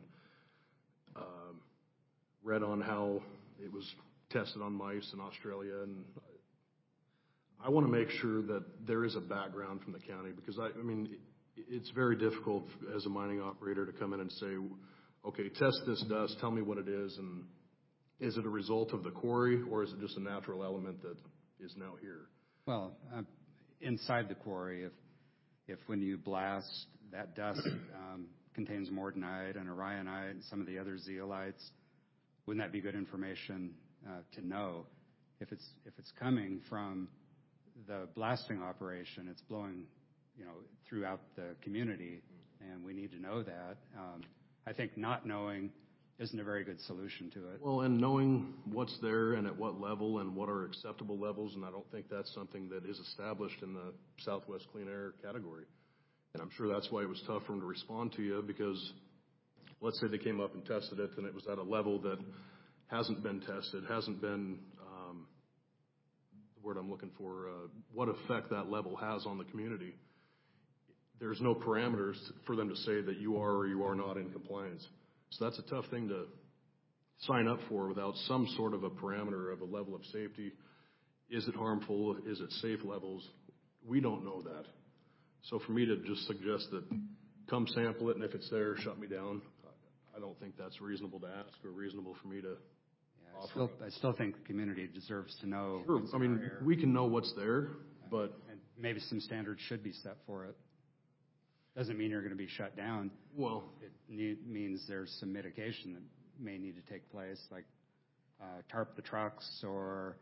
read on how it was tested on mice in Australia, and I want to make sure that there is a background from the county, because I mean, it's very difficult as a mining operator to come in and say, okay, test this dust, tell me what it is, and is it a result of the quarry, or is it just a natural element that is now here? Well, inside the quarry, if when you blast, that dust contains mortonite and orionite and some of the other zeolites, wouldn't that be good information to know? If it's coming from the blasting operation, it's blowing, throughout the community, and we need to know that. I think not knowing isn't a very good solution to it. Well, and knowing what's there and at what level and what are acceptable levels, and I don't think that's something that is established in the Southwest Clean Air category. And I'm sure that's why it was tough for them to respond to you, because let's say they came up and tested it and it was at a level that hasn't been tested, hasn't been, the word I'm looking for, what effect that level has on the community. There's no parameters for them to say that you are or you are not in compliance. So that's a tough thing to sign up for without some sort of a parameter of a level of safety. Is it harmful? Is it safe levels? We don't know that. So for me to just suggest that come sample it, and if it's there, shut me down, I don't think that's reasonable to ask or reasonable for me to offer. I still think the community deserves to know. Sure. I mean, we can know what's there, but and maybe some standards should be set for it. Doesn't mean you're going to be shut down. Well, it means there's some mitigation that may need to take place, like tarp the trucks, or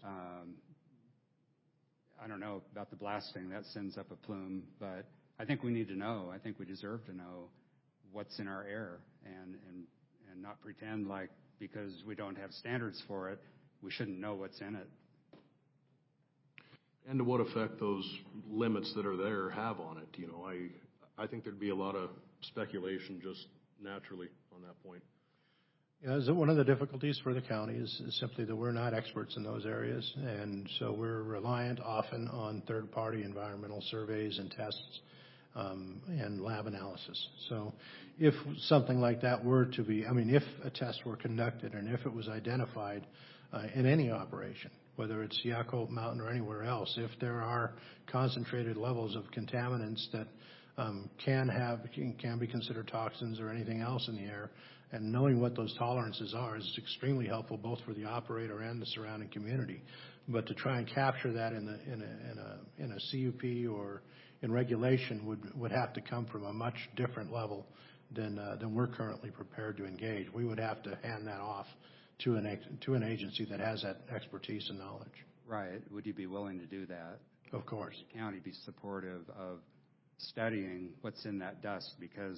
I don't know about the blasting. That sends up a plume, but I think we need to know. I think we deserve to know what's in our air, and not pretend like because we don't have standards for it, we shouldn't know what's in it. And to what effect those limits that are there have on it. I think there'd be a lot of speculation just naturally on that point. Yeah, one of the difficulties for the county is simply that we're not experts in those areas, and so we're reliant often on third-party environmental surveys and tests and lab analysis. So if something like that were to be, if a test were conducted and if it was identified in any operation, whether it's Yacolt Mountain or anywhere else, if there are concentrated levels of contaminants that can be considered toxins or anything else in the air, and knowing what those tolerances are is extremely helpful both for the operator and the surrounding community. But to try and capture that in a CUP or in regulation would have to come from a much different level than we're currently prepared to engage. We would have to hand that off to an agency that has that expertise and knowledge. Right. Would you be willing to do that? Of course. Would the county be supportive of studying what's in that dust? Because,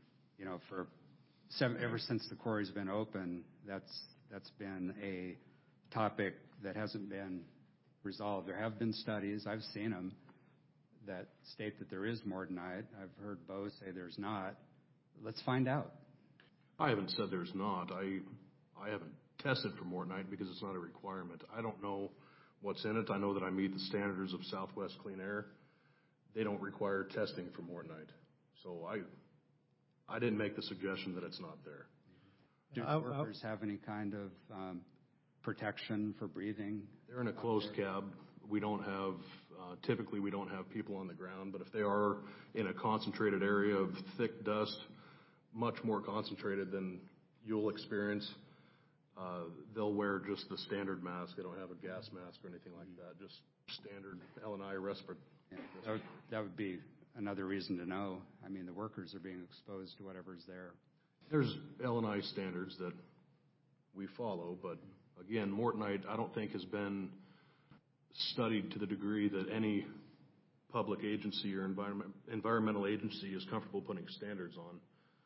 ever since the quarry's been open, that's been a topic that hasn't been resolved. There have been studies, I've seen them, that state that there is mortonite. I've heard Bo say there's not. Let's find out. I haven't said there's not. I haven't tested for mortonite because it's not a requirement. I don't know what's in it. I know that I meet the standards of Southwest Clean Air. They don't require testing for mortonite. So I didn't make the suggestion that it's not there. Do workers have any kind of protection for breathing? They're in a closed cab. We don't have, typically we don't have people on the ground, but if they are in a concentrated area of thick dust, much more concentrated than you'll experience, they'll wear just the standard mask. They don't have a gas mask or anything like that, just standard L&I respirator. Yeah, that would be another reason to know. The workers are being exposed to whatever's there. There's L&I standards that we follow, but again, mortonite I don't think has been studied to the degree that any public agency or environmental agency is comfortable putting standards on.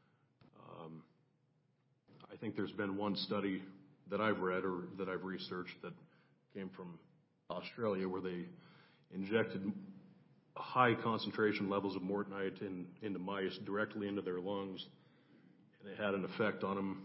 I think there's been one study that I've read or that I've researched that came from Australia where they injected high concentration levels of mortonite into mice directly into their lungs, and it had an effect on them.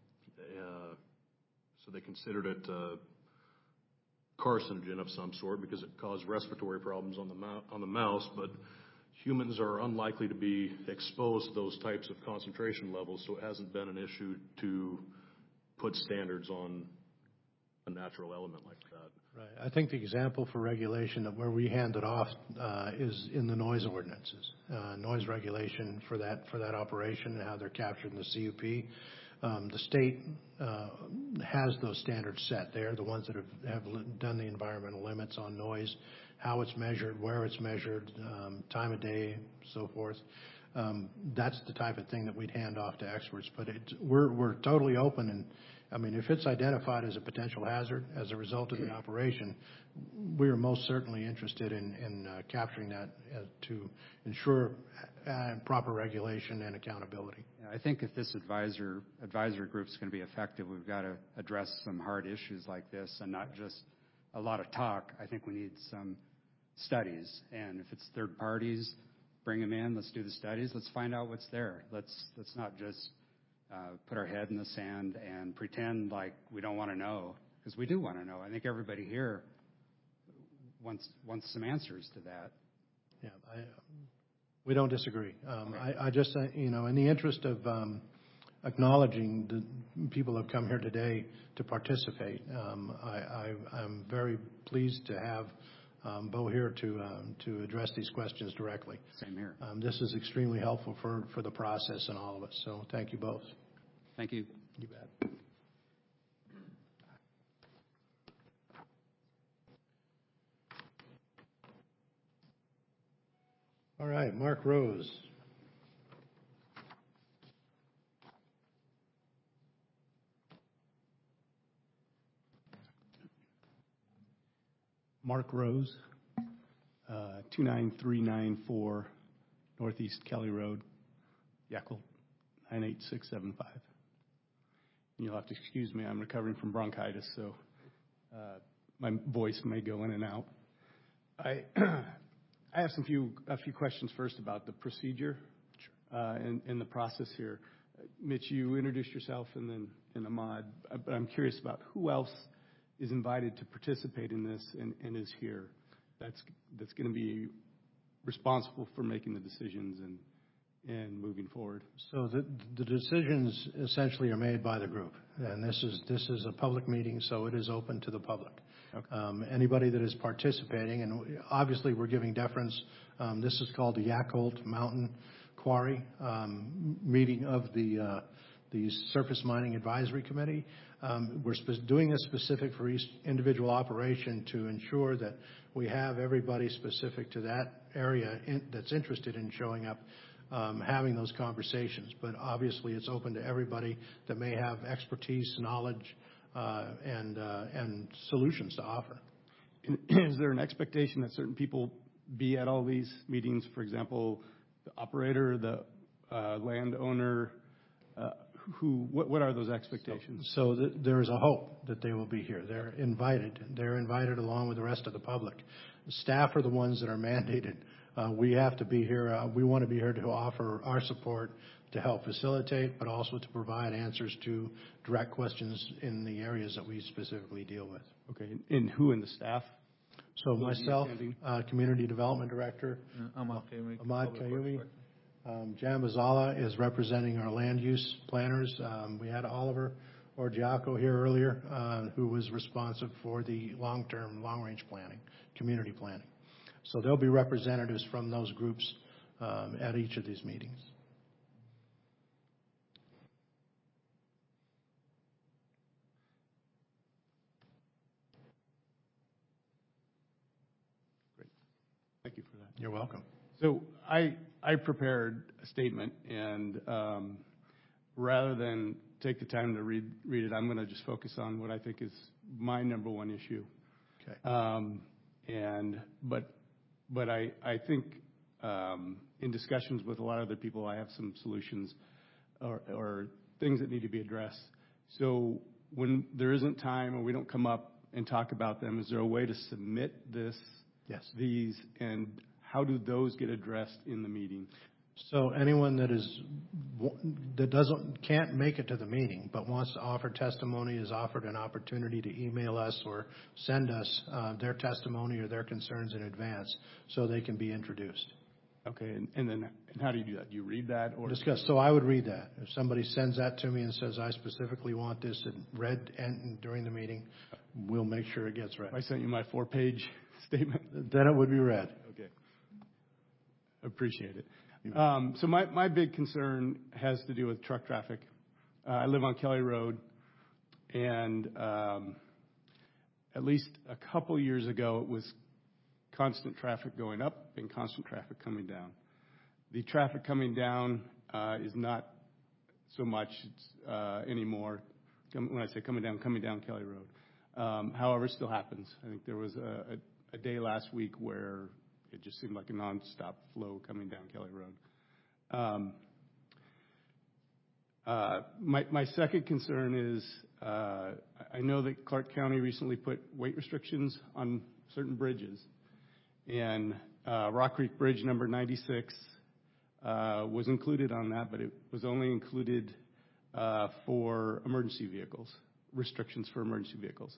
So they considered it carcinogen of some sort because it caused respiratory problems on the mouse, but humans are unlikely to be exposed to those types of concentration levels, so it hasn't been an issue to put standards on a natural element like that. Right. I think the example for regulation that where we hand it off is in the noise ordinances, noise regulation for that operation and how they're captured in the CUP. The state has those standards set. They're the ones that have done the environmental limits on noise, how it's measured, where it's measured, time of day, so forth. That's the type of thing that we'd hand off to experts. But we're totally open, and I mean, if it's identified as a potential hazard as a result of the operation, we are most certainly interested in capturing that to ensure proper regulation and accountability. Yeah, I think if this advisory group is going to be effective, we've got to address some hard issues like this and not just a lot of talk. I think we need some studies, and if it's third parties, bring them in. Let's do the studies. Let's find out what's there. Let's not just put our head in the sand and pretend like we don't want to know, because we do want to know. I think everybody here wants some answers to that. Yeah, we don't disagree. I just, in the interest of acknowledging the people who have come here today to participate, I'm very pleased to have Bo here to address these questions directly. Same here. This is extremely helpful for the process and all of us. So thank you both. Thank you. You bet. All right, Mark Rose. Mark Rose, 29394 Northeast Kelly Road, Yakult 98675. You'll have to excuse me, I'm recovering from bronchitis, so my voice may go in and out. I have a few questions first about the procedure and the process here. Mitch, you introduced yourself and Ahmad, but I'm curious about who else is invited to participate in this and is here that's going to be responsible for making the decisions and moving forward. So the decisions essentially are made by the group, and this is a public meeting, so it is open to the public. Okay. Anybody that is participating, and obviously we're giving deference. This is called the Yakult Mountain Quarry meeting of the Surface Mining Advisory Committee. We're doing this specific for each individual operation to ensure that we have everybody specific to that area that's interested in showing up, having those conversations. But obviously it's open to everybody that may have expertise, knowledge, and solutions to offer. Is there an expectation that certain people be at all these meetings? For example, the operator, the landowner, what are those expectations? So there is a hope that they will be here. They're invited. They're invited along with the rest of the public. The staff are the ones that are mandated. We have to be here. We want to be here to offer our support to help facilitate, but also to provide answers to direct questions in the areas that we specifically deal with. Okay. And who in the staff? So myself, Community Development Director, Ahmad Kayumi. Jan Bazala is representing our land use planners. We had Oliver Orgiaco here earlier, who was responsive for the long-term, long-range planning, community planning. So there'll be representatives from those groups at each of these meetings. Great. Thank you for that. You're welcome. So I prepared a statement, and rather than take the time to read it, I'm going to just focus on what I think is my number one issue. Okay. But I think in discussions with a lot of other people, I have some solutions or things that need to be addressed. So when there isn't time or we don't come up and talk about them, is there a way to submit this? Yes. These, and how do those get addressed in the meeting? So anyone that can't make it to the meeting but wants to offer testimony is offered an opportunity to email us or send us their testimony or their concerns in advance so they can be introduced. Okay, and how do you do that? Do you read that or discuss? So I would read that. If somebody sends that to me and says I specifically want this read during the meeting, We'll make sure it gets read. I sent you my 4-page statement. Then it would be read. Okay. Appreciate it. So my big concern has to do with truck traffic. I live on Kelly Road, and at least a couple years ago, it was constant traffic going up and constant traffic coming down. The traffic coming down is not so much anymore. When I say coming down Kelly Road. However, it still happens. I think there was a day last week where it just seemed like a nonstop flow coming down Kelly Road. My second concern is I know that Clark County recently put weight restrictions on certain bridges, and Rock Creek Bridge number 96 was included on that, but it was only included for emergency vehicles, restrictions for emergency vehicles.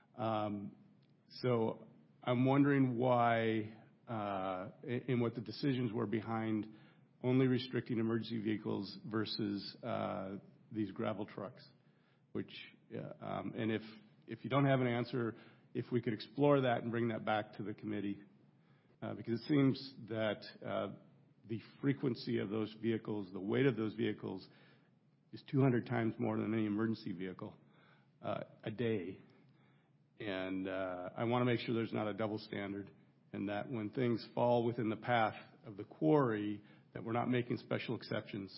So I'm wondering why and what the decisions were behind only restricting emergency vehicles versus these gravel trucks, which, and if you don't have an answer, if we could explore that and bring that back to the committee, because it seems that the frequency of those vehicles, the weight of those vehicles is 200 times more than any emergency vehicle a day. And I want to make sure there's not a double standard, and that when things fall within the path of the quarry, that we're not making special exceptions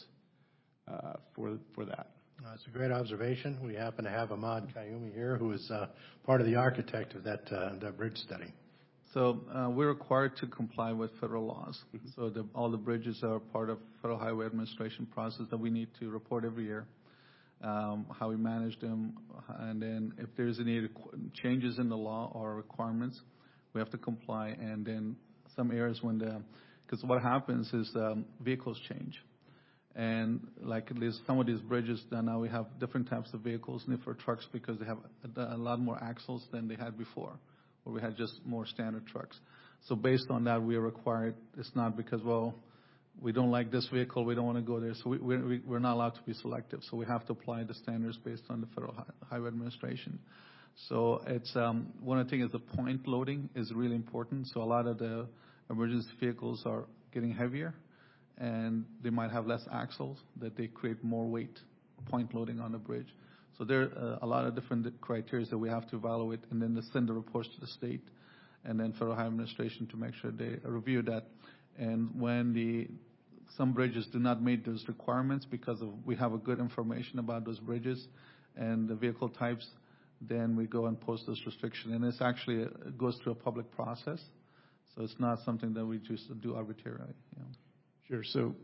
for that. That's a great observation. We happen to have Ahmad Kayumi here, who is part of the architect of that bridge study. So we're required to comply with federal laws. So all the bridges are part of Federal Highway Administration process that we need to report every year, how we manage them, and then if there's any changes in the law or requirements, we have to comply. And then some areas because what happens is vehicles change. And like some of these bridges, now we have different types of vehicles, for trucks, because they have a lot more axles than they had before, where we had just more standard trucks. So based on that, we are required. It's not because, well, we don't like this vehicle, we don't want to go there. So we're not allowed to be selective. So we have to apply the standards based on the Federal Highway Administration. So it's one of the things is the point loading is really important. So a lot of the emergency vehicles are getting heavier, and they might have less axles, that they create more weight, point loading on the bridge. So there are a lot of different criteria that we have to evaluate, and then send the reports to the state and then Federal Highway Administration to make sure they review that. And when some bridges do not meet those requirements because we have a good information about those bridges and the vehicle types, then we go and post those restrictions. And it's actually it goes through a public process, so it's not something that we just do arbitrarily. Sure.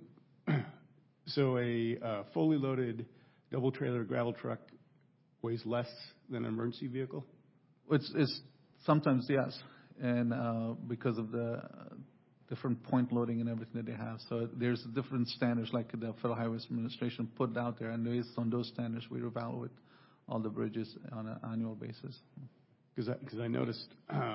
So a fully loaded double trailer gravel truck weighs less than an emergency vehicle? It's sometimes, yes, and because of the different point loading and everything that they have. So there's different standards like the Federal Highway Administration put out there, and based on those standards, we evaluate all the bridges on an annual basis. Because I noticed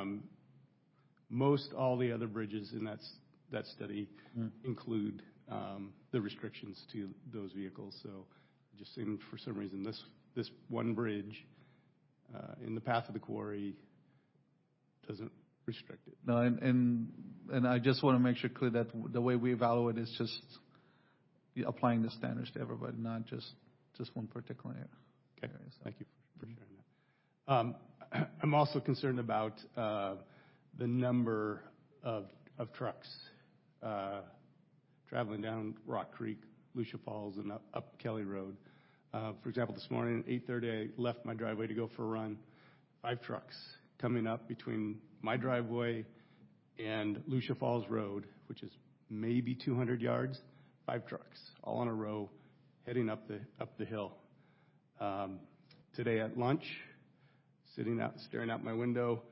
most all the other bridges in that study include the restrictions to those vehicles. So it just seemed for some reason this one bridge in the path of the quarry doesn't restrict it. No, and I just want to make sure clear that the way we evaluate is just applying the standards to everybody, not just one particular area. Okay, thank you for sharing that. I'm also concerned about the number of trucks traveling down Rock Creek, Lucia Falls, and up Kelly Road. For example, this morning at 8:30, I left my driveway to go for a run. 5 trucks coming up between my driveway and Lucia Falls Road, which is maybe 200 yards. 5 trucks, all on a row, heading up the hill. Today at lunch, staring out my window,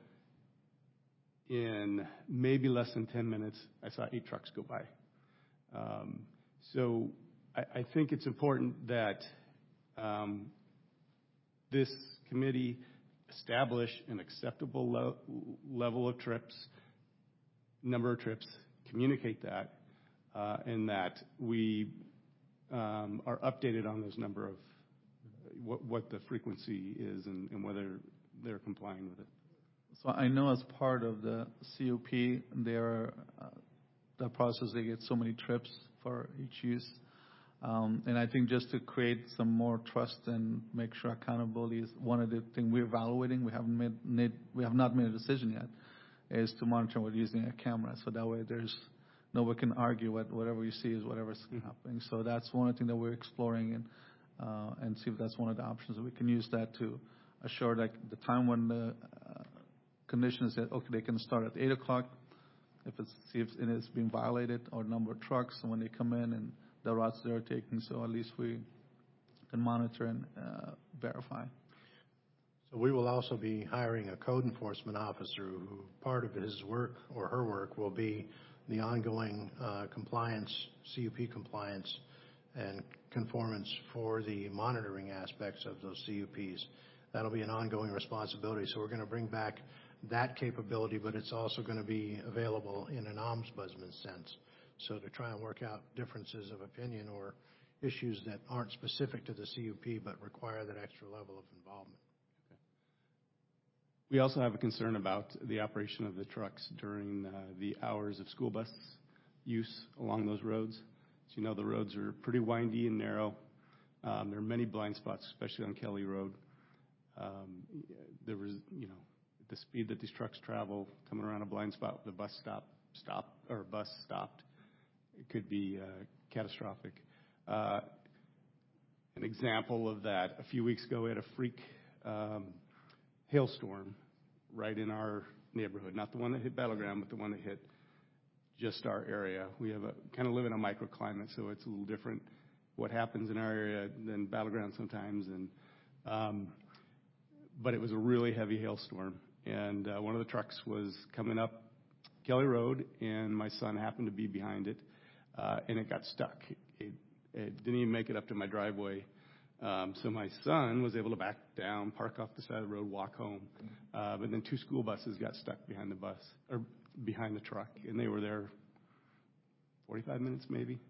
in maybe less than 10 minutes, I saw 8 trucks go by. So I think it's important that this committee establish an acceptable level of trips, number of trips, communicate that, and that we are updated on those number of what the frequency is and whether they're complying with it. So I know as part of the CUP, there, the process, they get so many trips for each use. And I think just to create some more trust and make sure accountability is one of the things we're evaluating. We have not made a decision yet, is to monitor with using a camera. So that way nobody can argue whatever you see is whatever's happening. So that's one of the things that we're exploring and see if that's one of the options that we can use that to assure that the time when the condition is that, okay, they can start at 8 o'clock, see if it is being violated, or number of trucks when they come in and the routes they're taking, so at least we can monitor and verify. So we will also be hiring a code enforcement officer who part of his work or her work will be the ongoing compliance, CUP compliance and conformance for the monitoring aspects of those CUPs. That'll be an ongoing responsibility. So we're going to bring back that capability, but it's also going to be available in an ombudsman sense. So to try and work out differences of opinion or issues that aren't specific to the CUP but require that extra level of involvement. Okay. We also have a concern about the operation of the trucks during the hours of school bus use along those roads. As you know, the roads are pretty windy and narrow. There are many blind spots, especially on Kelly Road. There was, the speed that these trucks travel coming around a blind spot with a bus bus stopped, it could be catastrophic. An example of that, a few weeks ago, we had a freak hailstorm right in our neighborhood, not the one that hit Battleground, but the one that hit just our area. We have kind of live in a microclimate, so it's a little different what happens in our area than Battleground sometimes. But it was a really heavy hailstorm, and one of the trucks was coming up Kelly Road, and my son happened to be behind it, and it got stuck. It didn't even make it up to my driveway. So my son was able to back down, park off the side of the road, walk home. But then 2 school buses got stuck behind the truck, and they were there 45 minutes maybe.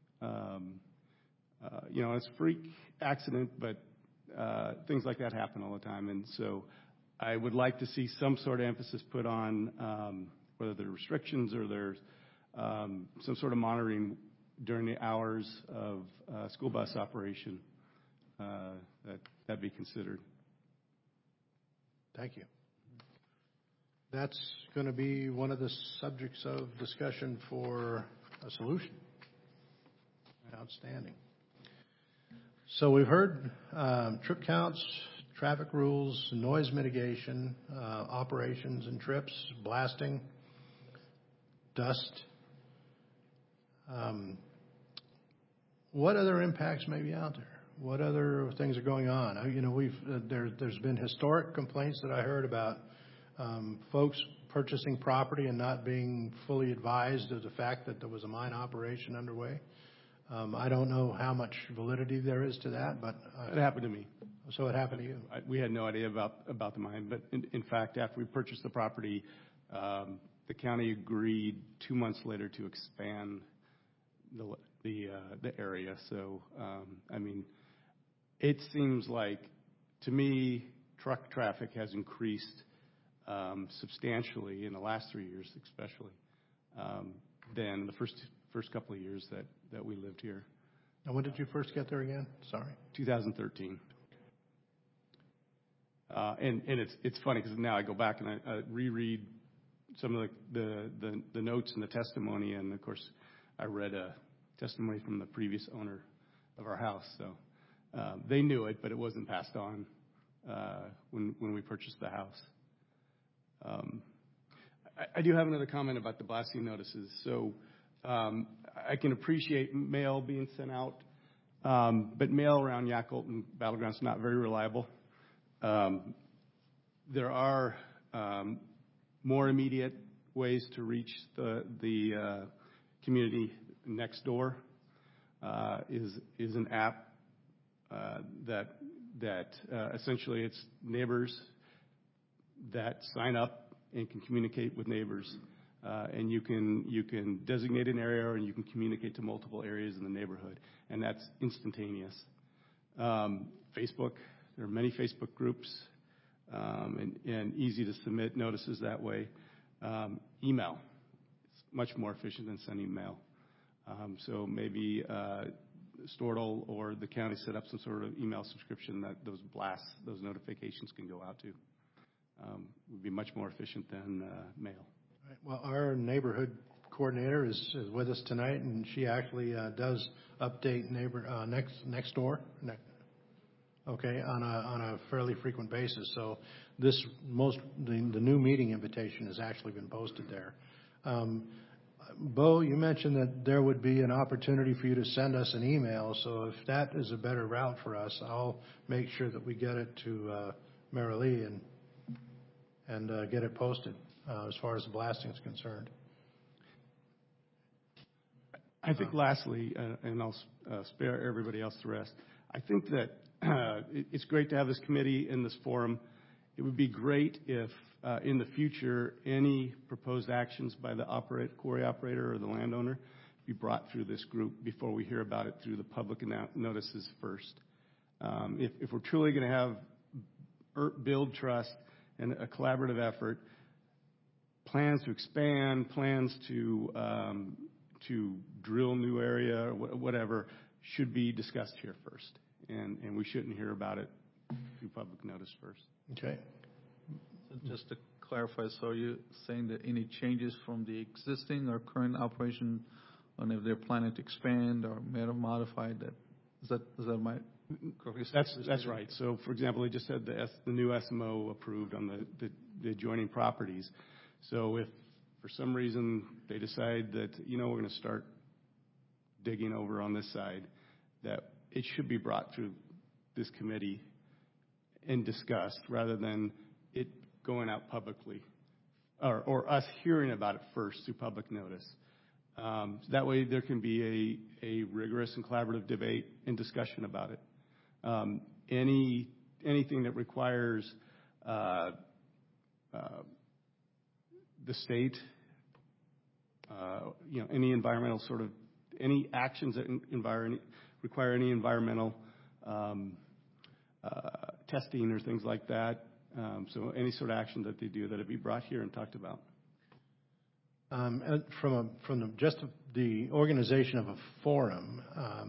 It's a freak accident, but things like that happen all the time. And so I would like to see some sort of emphasis put on whether there are restrictions or there's some sort of monitoring during the hours of school bus operation that be considered. Thank you. That's going to be one of the subjects of discussion for a solution. Outstanding. So we've heard trip counts, traffic rules, noise mitigation, operations and trips, blasting, dust. What other impacts may be out there? What other things are going on? There's been historic complaints that I heard about folks purchasing property and not being fully advised of the fact that there was a mine operation underway. I don't know how much validity there is to that, but it happened to me. So it happened to you. We had no idea about the mine, but in fact, after we purchased the property, the county agreed 2 months later to expand the area. So it seems like, to me, truck traffic has increased substantially in the last 3 years, especially than the first couple of years that we lived here. And when did you first get there again? Sorry. 2013. And it's funny because now I go back and I reread some of the notes and the testimony, and of course I read a testimony from the previous owner of our house. So they knew it, but it wasn't passed on when we purchased the house. I do have another comment about the blasting notices. So I can appreciate mail being sent out, but mail around Yakult and Battleground is not very reliable. There are more immediate ways to reach the community next door. Is an app that essentially it's neighbors that sign up and can communicate with neighbors, and you can designate an area and you can communicate to multiple areas in the neighborhood, and that's instantaneous. Facebook, there are many Facebook groups and easy to submit notices that way. Email. It's much more efficient than sending mail. So maybe Stortle or the county set up some sort of email subscription that those blasts, those notifications can go out to. Would be much more efficient than mail. Right. Well, our neighborhood coordinator is with us tonight, and she actually does update next door. Okay, on a fairly frequent basis. So the new meeting invitation has actually been posted there. Bo, you mentioned that there would be an opportunity for you to send us an email. So if that is a better route for us, I'll make sure that we get it to Marilee and get it posted as far as the blasting is concerned. I think lastly, and I'll spare everybody else the rest, I think that it's great to have this committee in this forum. It would be great if in the future any proposed actions by the quarry operator or the landowner be brought through this group before we hear about it through the public notices first. If we're truly going to have build trust and a collaborative effort, plans to expand, plans to drill new area, or whatever, should be discussed here first. And we shouldn't hear about it through public notice first. Okay. So just to clarify, so are you saying that any changes from the existing or current operation, and if they're planning to expand or modify that, is that my correctly? That's right. So, for example, they just had the new SMO approved on the adjoining properties. So if for some reason they decide that, we're going to start digging over on this side, that it should be brought through this committee and discussed rather than it going out publicly or us hearing about it first through public notice. That way there can be a rigorous and collaborative debate and discussion about it. Anything that requires the state, any environmental any actions that require any environmental testing or things like that. So any sort of action that they do, that it be brought here and talked about. From the organization of a forum,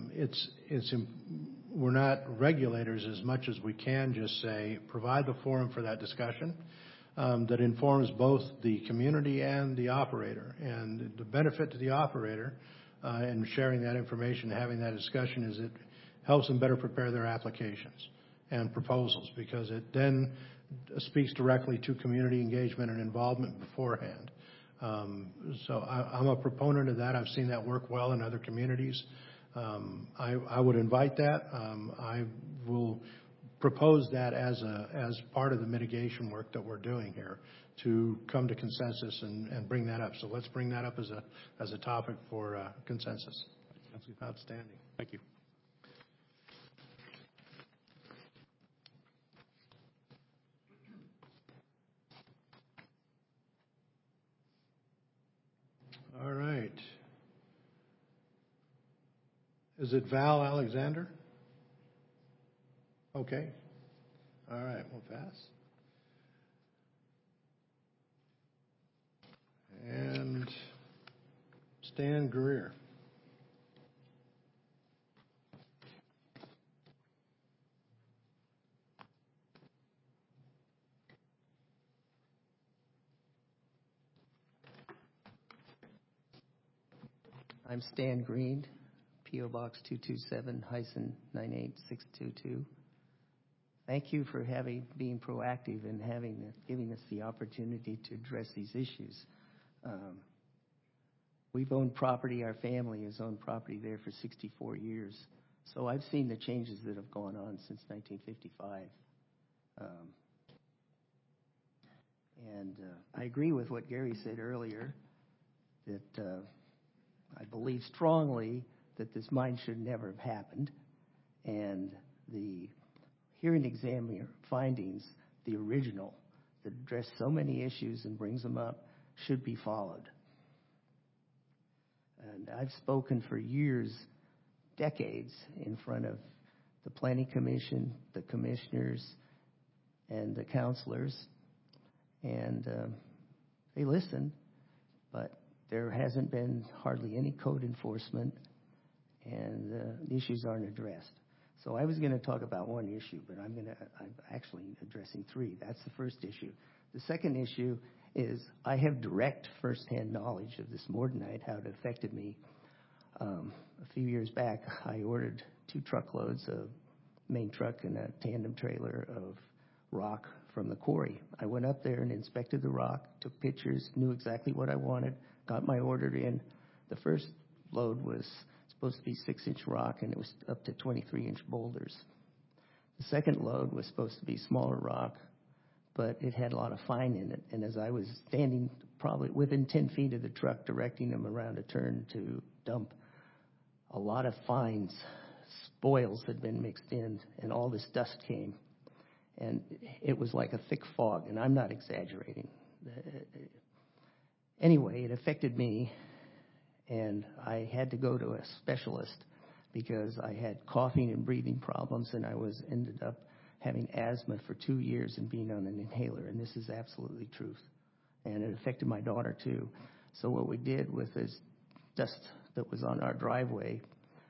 we're not regulators as much as we can just say provide the forum for that discussion that informs both the community and the operator. And the benefit to the operator in sharing that information, having that discussion, is it helps them better prepare their applications and proposals, because it then speaks directly to community engagement and involvement beforehand. So I'm a proponent of that. I've seen that work well in other communities. I would invite that. I will propose that as part of the mitigation work that we're doing here to come to consensus and bring that up. So let's bring that up as a topic for consensus. Outstanding. Thank you. All right. Is it Val Alexander? Okay. All right, we'll pass. And Stan Greer. I'm Stan Green, P.O. Box 227-98622. Thank you for being proactive and giving us the opportunity to address these issues. We've owned property, our family has owned property there for 64 years. So I've seen the changes that have gone on since 1955. I agree with what Gary said earlier, that I believe strongly that this mine should never have happened, and the hearing examiner findings, the original, that address so many issues and brings them up, should be followed. And I've spoken for years, decades, in front of the Planning Commission, the commissioners, and the counselors, and they listened, but there hasn't been hardly any code enforcement, and the issues aren't addressed. So I was going to talk about one issue, but I'm actually addressing three. That's the first issue. The second issue is I have direct firsthand knowledge of this mordanite, how it affected me. A few years back, I ordered 2 truckloads, a main truck and a tandem trailer of rock from the quarry. I went up there and inspected the rock, took pictures, knew exactly what I wanted, got my order in. The first load was supposed to be 6-inch rock, and it was up to 23-inch boulders. The second load was supposed to be smaller rock, but it had a lot of fine in it. And as I was standing probably within 10 feet of the truck, directing them around a turn to dump, a lot of fines, spoils had been mixed in, and all this dust came. And it was like a thick fog, and I'm not exaggerating. Anyway, it affected me, and I had to go to a specialist because I had coughing and breathing problems, and I ended up having asthma for 2 years and being on an inhaler, and this is absolutely truth. And it affected my daughter too. So what we did with this dust that was on our driveway,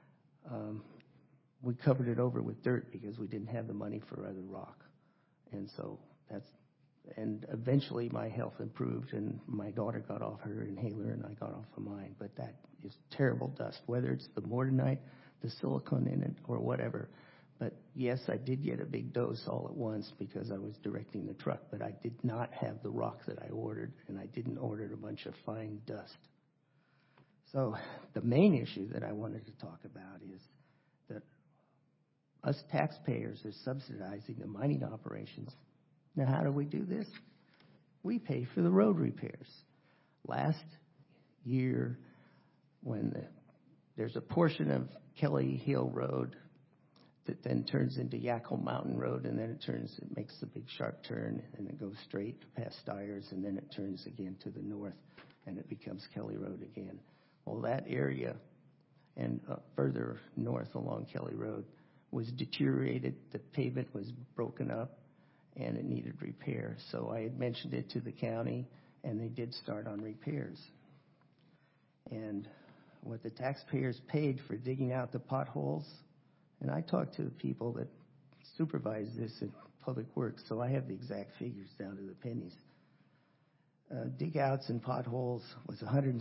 we covered it over with dirt because we didn't have the money for other rock. And so and eventually my health improved, and my daughter got off her inhaler and I got off of mine. But that is terrible dust, whether it's the mordanite, the silicone in it, or whatever. But yes, I did get a big dose all at once because I was directing the truck, but I did not have the rock that I ordered, and I didn't order a bunch of fine dust. So the main issue that I wanted to talk about is that us taxpayers are subsidizing the mining operations. Now, how do we do this? We pay for the road repairs. Last year, when there's a portion of Kelly Hill Road that then turns into Yackle Mountain Road, and then it makes a big sharp turn, and it goes straight past Dyers, and then it turns again to the north, and it becomes Kelly Road again. Well, that area and further north along Kelly Road was deteriorated. The pavement was broken up, and it needed repair. So I had mentioned it to the county, and they did start on repairs. And what the taxpayers paid for digging out the potholes, and I talked to the people that supervise this in Public Works, so I have the exact figures down to the pennies. Dig outs and potholes was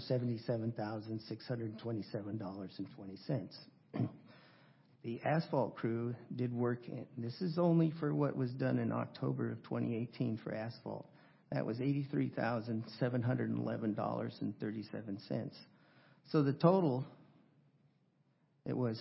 $177,627.20. The asphalt crew did work, and this is only for what was done in October of 2018 for asphalt. That was $83,711.37. So the total, it was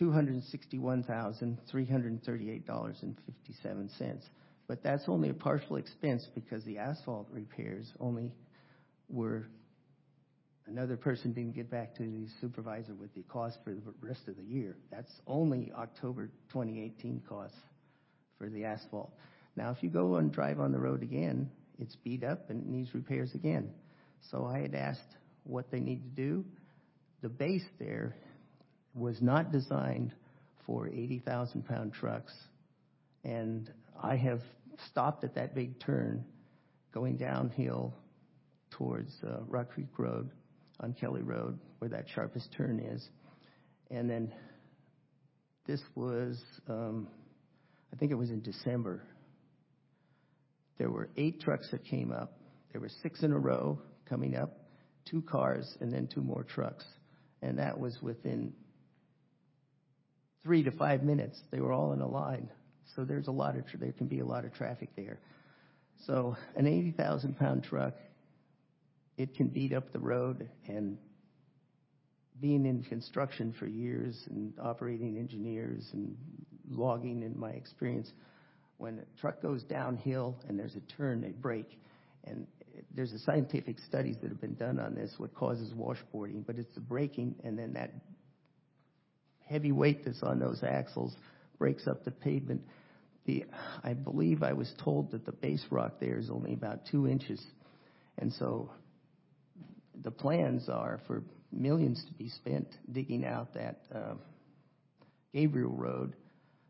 $261,338.57. But that's only a partial expense because the asphalt repairs only were, another person didn't get back to the supervisor with the cost for the rest of the year. That's only October 2018 costs for the asphalt. Now, if you go and drive on the road again, it's beat up and it needs repairs again. So I had asked what they need to do. The base there was not designed for 80,000-pound trucks, and I have stopped at that big turn going downhill towards Rock Creek Road on Kelly Road, where that sharpest turn is. And then this was, I think it was in December. There were 8 trucks that came up. There were 6 in a row coming up, 2 cars, and then 2 more trucks. And that was within 3 to 5 minutes. They were all in a line. So there can be a lot of traffic there. So an 80,000-pound truck, it can beat up the road, and being in construction for years and operating engineers and logging in my experience, when a truck goes downhill and there's a turn, they brake. And there's a scientific studies that have been done on this, what causes washboarding, but it's the braking, and then that heavy weight that's on those axles breaks up the pavement. I believe I was told that the base rock there is only about 2 inches. And so the plans are for millions to be spent digging out that Gabriel Road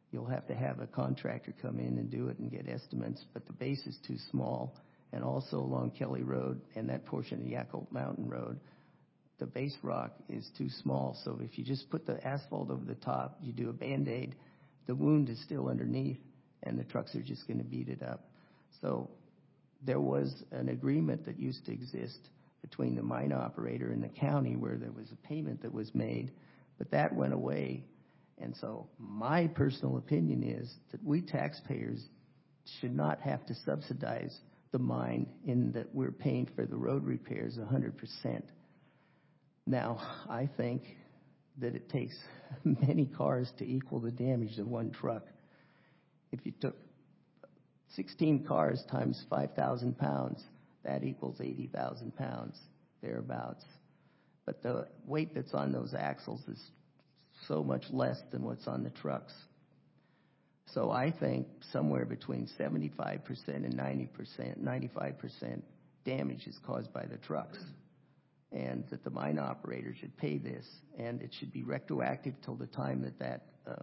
you'll have to have a contractor come in and do it and get estimates, but the base is too small. And also along Kelly Road and that portion of Yakult Mountain Road, the base rock is too small. So if you just put the asphalt over the top, you do a Band-Aid, the wound is still underneath, and the trucks are just going to beat it up. So there was an agreement that used to exist between the mine operator and the county where there was a payment that was made, but that went away. And so my personal opinion is that we taxpayers should not have to subsidize the mine in that we're paying for the road repairs 100%. Now, I think that it takes many cars to equal the damage of one truck. If you took 16 cars times 5,000 pounds, that equals 80,000 pounds, thereabouts. But the weight that's on those axles is so much less than what's on the trucks. So I think somewhere between 75% and 90%, 95% damage is caused by the trucks. And that the mine operator should pay this, and it should be retroactive till the time that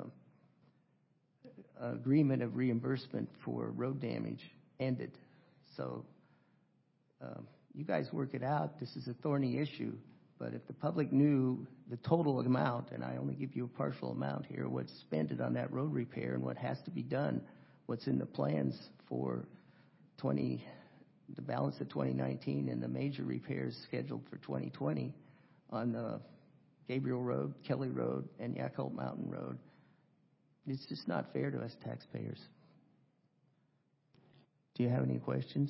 agreement of reimbursement for road damage ended. So you guys work it out. This is a thorny issue, but if the public knew the total amount, and I only give you a partial amount here, what's spent on that road repair and what has to be done, what's in the plans for the balance of 2019 and the major repairs scheduled for 2020 on the Gabriel Road, Kelly Road, and Yakult Mountain Road, it's just not fair to us taxpayers. Do you have any questions?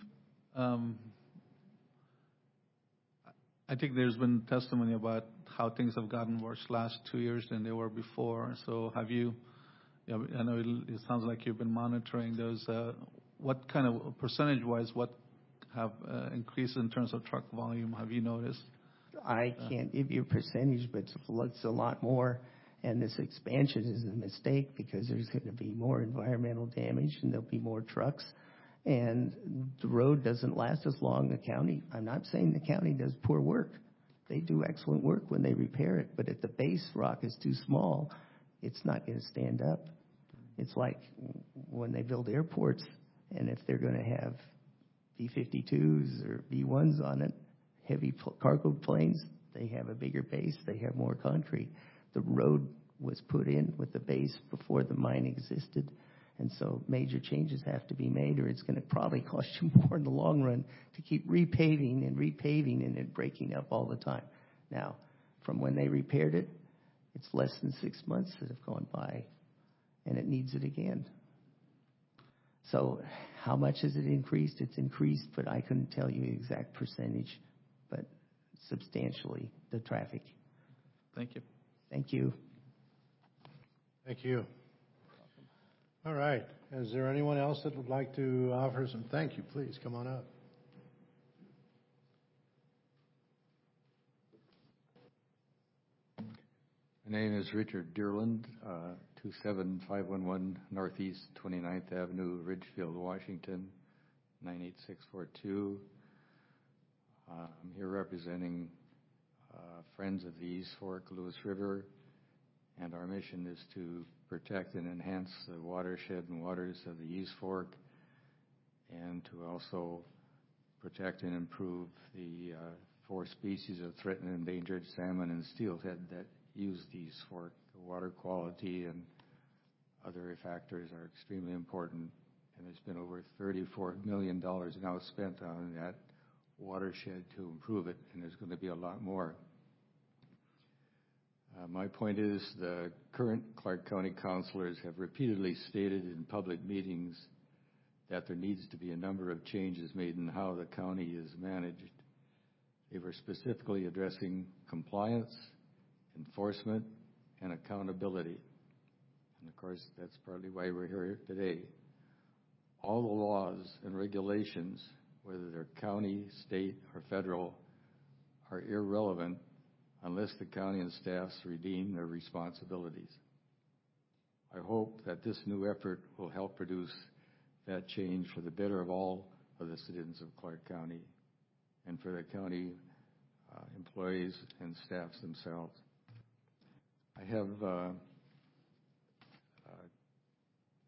I think there's been testimony about how things have gotten worse last 2 years than they were before. So have you, I know it sounds like you've been monitoring those. What kind of percentage-wise, what have increased in terms of truck volume have you noticed? I can't give you a percentage, but it's a lot more. And this expansion is a mistake because there's going to be more environmental damage and there'll be more trucks. And the road doesn't last as long. The county, I'm not saying the county does poor work. They do excellent work when they repair it. But if the base rock is too small, it's not going to stand up. It's like when they build airports, and if they're going to have B-52s or B-1s on it, heavy cargo planes, they have a bigger base, they have more concrete. The road was put in with the base before the mine existed, and so major changes have to be made, or it's going to probably cost you more in the long run to keep repaving and it breaking up all the time. Now, from when they repaired it, it's less than 6 months that have gone by, and it needs it again. So how much has it increased? It's increased, but I couldn't tell you the exact percentage, but substantially, the traffic. Thank you. Thank you. Thank you. All right. Is there anyone else that would like to offer some? Thank you. Please come on up. My name is Richard Dearland, 27511 Northeast 29th Avenue, Ridgefield, Washington, 98642. I'm here representing Friends of the East Fork Lewis River, and our mission is to protect and enhance the watershed and waters of the East Fork, and to also protect and improve the 4 species of threatened and endangered salmon and steelhead that use the East Fork. The water quality and other factors are extremely important, and there's been over $34 million now spent on that watershed to improve it, and there's going to be a lot more. My point is the current Clark County councilors have repeatedly stated in public meetings that there needs to be a number of changes made in how the county is managed. They were specifically addressing compliance, enforcement, and accountability. And of course, that's partly why we're here today. All the laws and regulations, whether they're county, state, or federal, are irrelevant unless the county and staffs redeem their responsibilities. I hope that this new effort will help produce that change for the better of all of the citizens of Clark County and for the county employees and staffs themselves. I have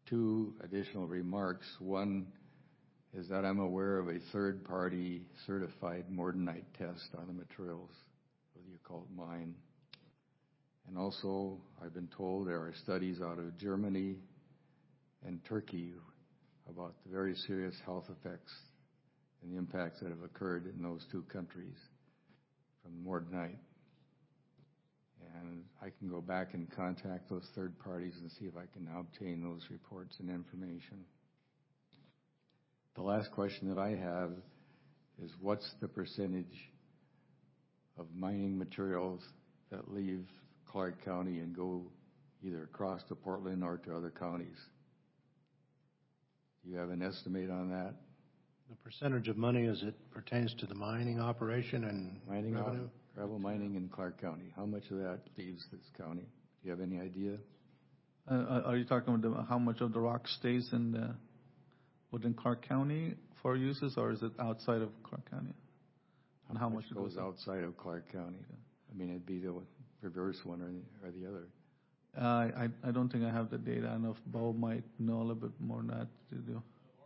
two additional remarks. One is that I'm aware of a third-party certified mordanite test on the materials, whether you call it mine. And also, I've been told there are studies out of Germany and Turkey about the very serious health effects and the impacts that have occurred in those two countries from mordanite. And I can go back and contact those third parties and see if I can obtain those reports and information. The last question that I have is, what's the percentage of mining materials that leave Clark County and go either across to Portland or to other counties? Do you have an estimate on that? The percentage of money as it pertains to the mining operation and revenue? Gravel mining in Clark County. How much of that leaves this county? Do you have any idea? Are you talking about how much of the rock stays within Clark County for uses, or is it outside of Clark County? And how much goes outside of Clark County? Okay. I mean, it'd be the reverse one or the other. I don't think I have the data. I know if Bo might know a little bit more than that to do.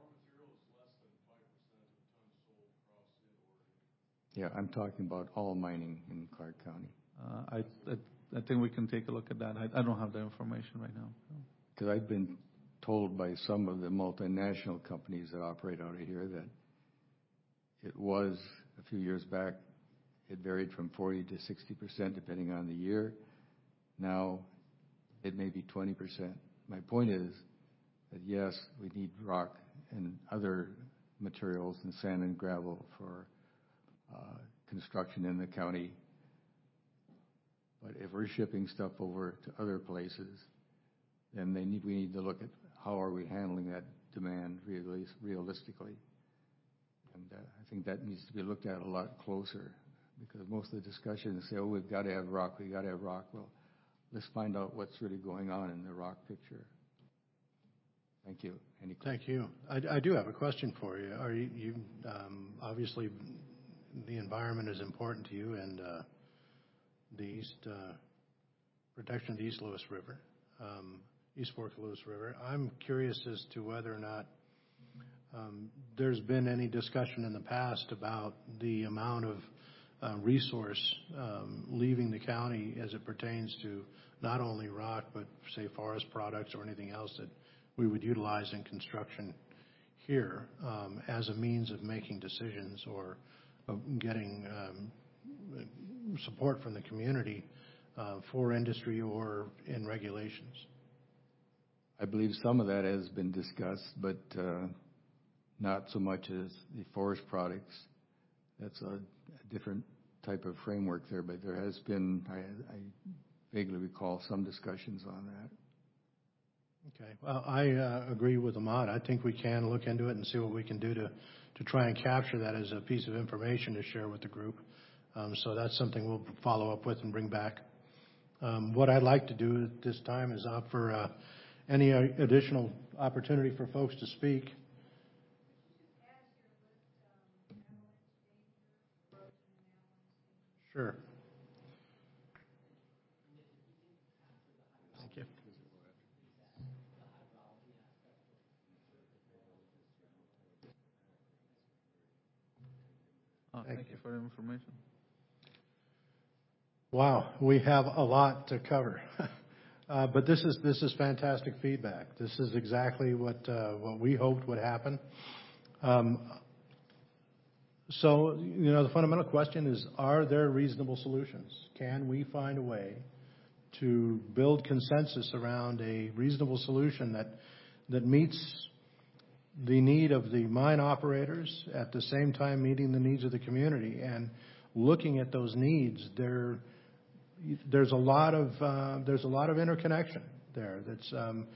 Yeah, I'm talking about all mining in Clark County. I think we can take a look at that. I don't have that information right now. Because I've been told by some of the multinational companies that operate out of here that it was, a few years back, it varied from 40 to 60% depending on the year. Now it may be 20%. My point is that yes, we need rock and other materials and sand and gravel for construction in the county. But if we're shipping stuff over to other places, then we need to look at how are we handling that demand realistically. And I think that needs to be looked at a lot closer, because most of the discussions say, oh, we've got to have rock, we've got to have rock. Well, let's find out what's really going on in the rock picture. Thank you. Any questions? Thank you. I do have a question for you. Are you obviously the environment is important to you, and the protection of the East Lewis River, East Fork of Lewis River. I'm curious as to whether or not there's been any discussion in the past about the amount of resource leaving the county as it pertains to not only rock, but say forest products or anything else that we would utilize in construction here as a means of making decisions or of getting support from the community for industry or in regulations. I believe some of that has been discussed, but not so much as the forest products. That's a different type of framework there, but there has been, I vaguely recall, some discussions on that. Okay. Well, I agree with Ahmad. I think we can look into it and see what we can do to try and capture that as a piece of information to share with the group. So that's something we'll follow up with and bring back. What I'd like to do at this time is offer any additional opportunity for folks to speak. Sure. Thank you. Thank you for the information. Wow, we have a lot to cover. But this is fantastic feedback. This is exactly what we hoped would happen. So, the fundamental question is, are there reasonable solutions? Can we find a way to build consensus around a reasonable solution that meets the need of the mine operators, at the same time meeting the needs of the community? And looking at those needs, there's a lot of interconnection there. That's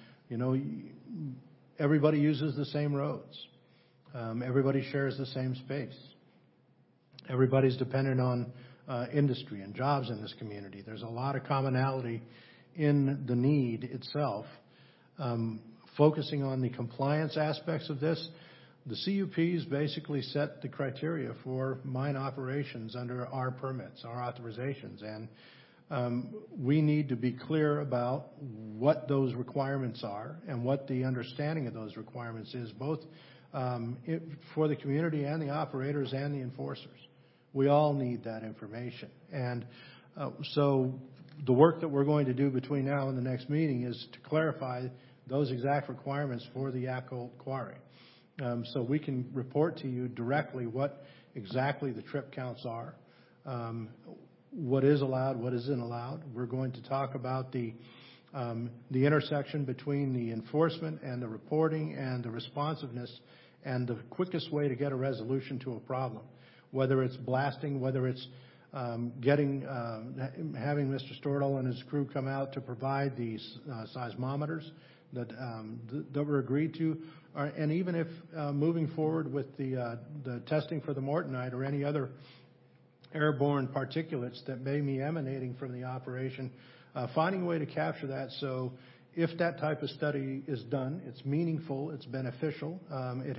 everybody uses the same roads. Everybody shares the same space. Everybody's dependent on industry and jobs in this community. There's a lot of commonality in the need itself. Focusing on the compliance aspects of this, the CUPs basically set the criteria for mine operations under our permits, our authorizations, and we need to be clear about what those requirements are and what the understanding of those requirements is, both for the community and the operators and the enforcers. We all need that information. And so the work that we're going to do between now and the next meeting is to clarify those exact requirements for the Yacolt Quarry. So we can report to you directly what exactly the trip counts are, what is allowed, what isn't allowed. We're going to talk about the intersection between the enforcement and the reporting and the responsiveness and the quickest way to get a resolution to a problem, whether it's blasting, whether it's having Mr. Stordahl and his crew come out to provide these seismometers that were agreed to, and even if moving forward with the testing for the Mortonite or any other airborne particulates that may be emanating from the operation, finding a way to capture that so if that type of study is done, it's meaningful, it's beneficial, it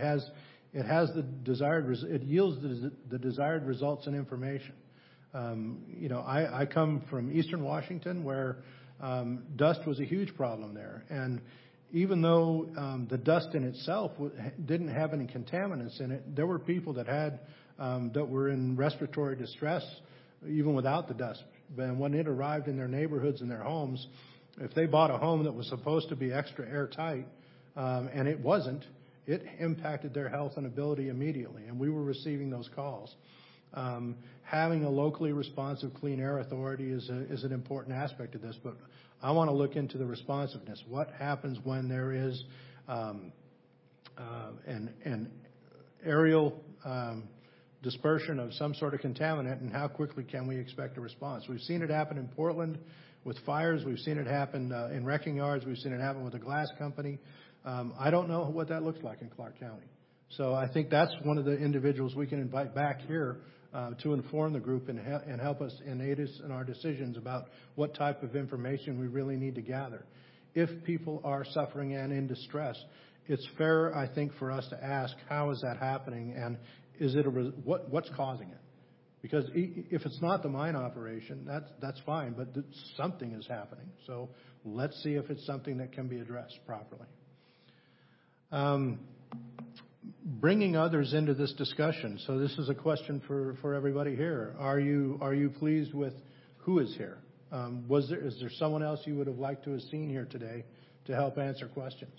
yields the desired results and information. I come from Eastern Washington where dust was a huge problem there, and even though the dust in itself didn't have any contaminants in it, there were people that had that were in respiratory distress even without the dust. And when it arrived in their neighborhoods and their homes, if they bought a home that was supposed to be extra airtight and it wasn't, it impacted their health and ability immediately. And we were receiving those calls. Having a locally responsive clean air authority is an important aspect of this, but I want to look into the responsiveness. What happens when there is an aerial dispersion of some sort of contaminant, and how quickly can we expect a response? We've seen it happen in Portland with fires. We've seen it happen in wrecking yards. We've seen it happen with a glass company. I don't know what that looks like in Clark County. So I think that's one of the individuals we can invite back here to inform the group and help us and aid us in our decisions about what type of information we really need to gather. If people are suffering and in distress, it's fair, I think, for us to ask, how is that happening, and is it what's causing it? Because if it's not the mine operation, that's fine, but something is happening. So let's see if it's something that can be addressed properly. Bringing others into this discussion. So this is a question for everybody here. Are you pleased with who is here? Is there someone else you would have liked to have seen here today to help answer questions?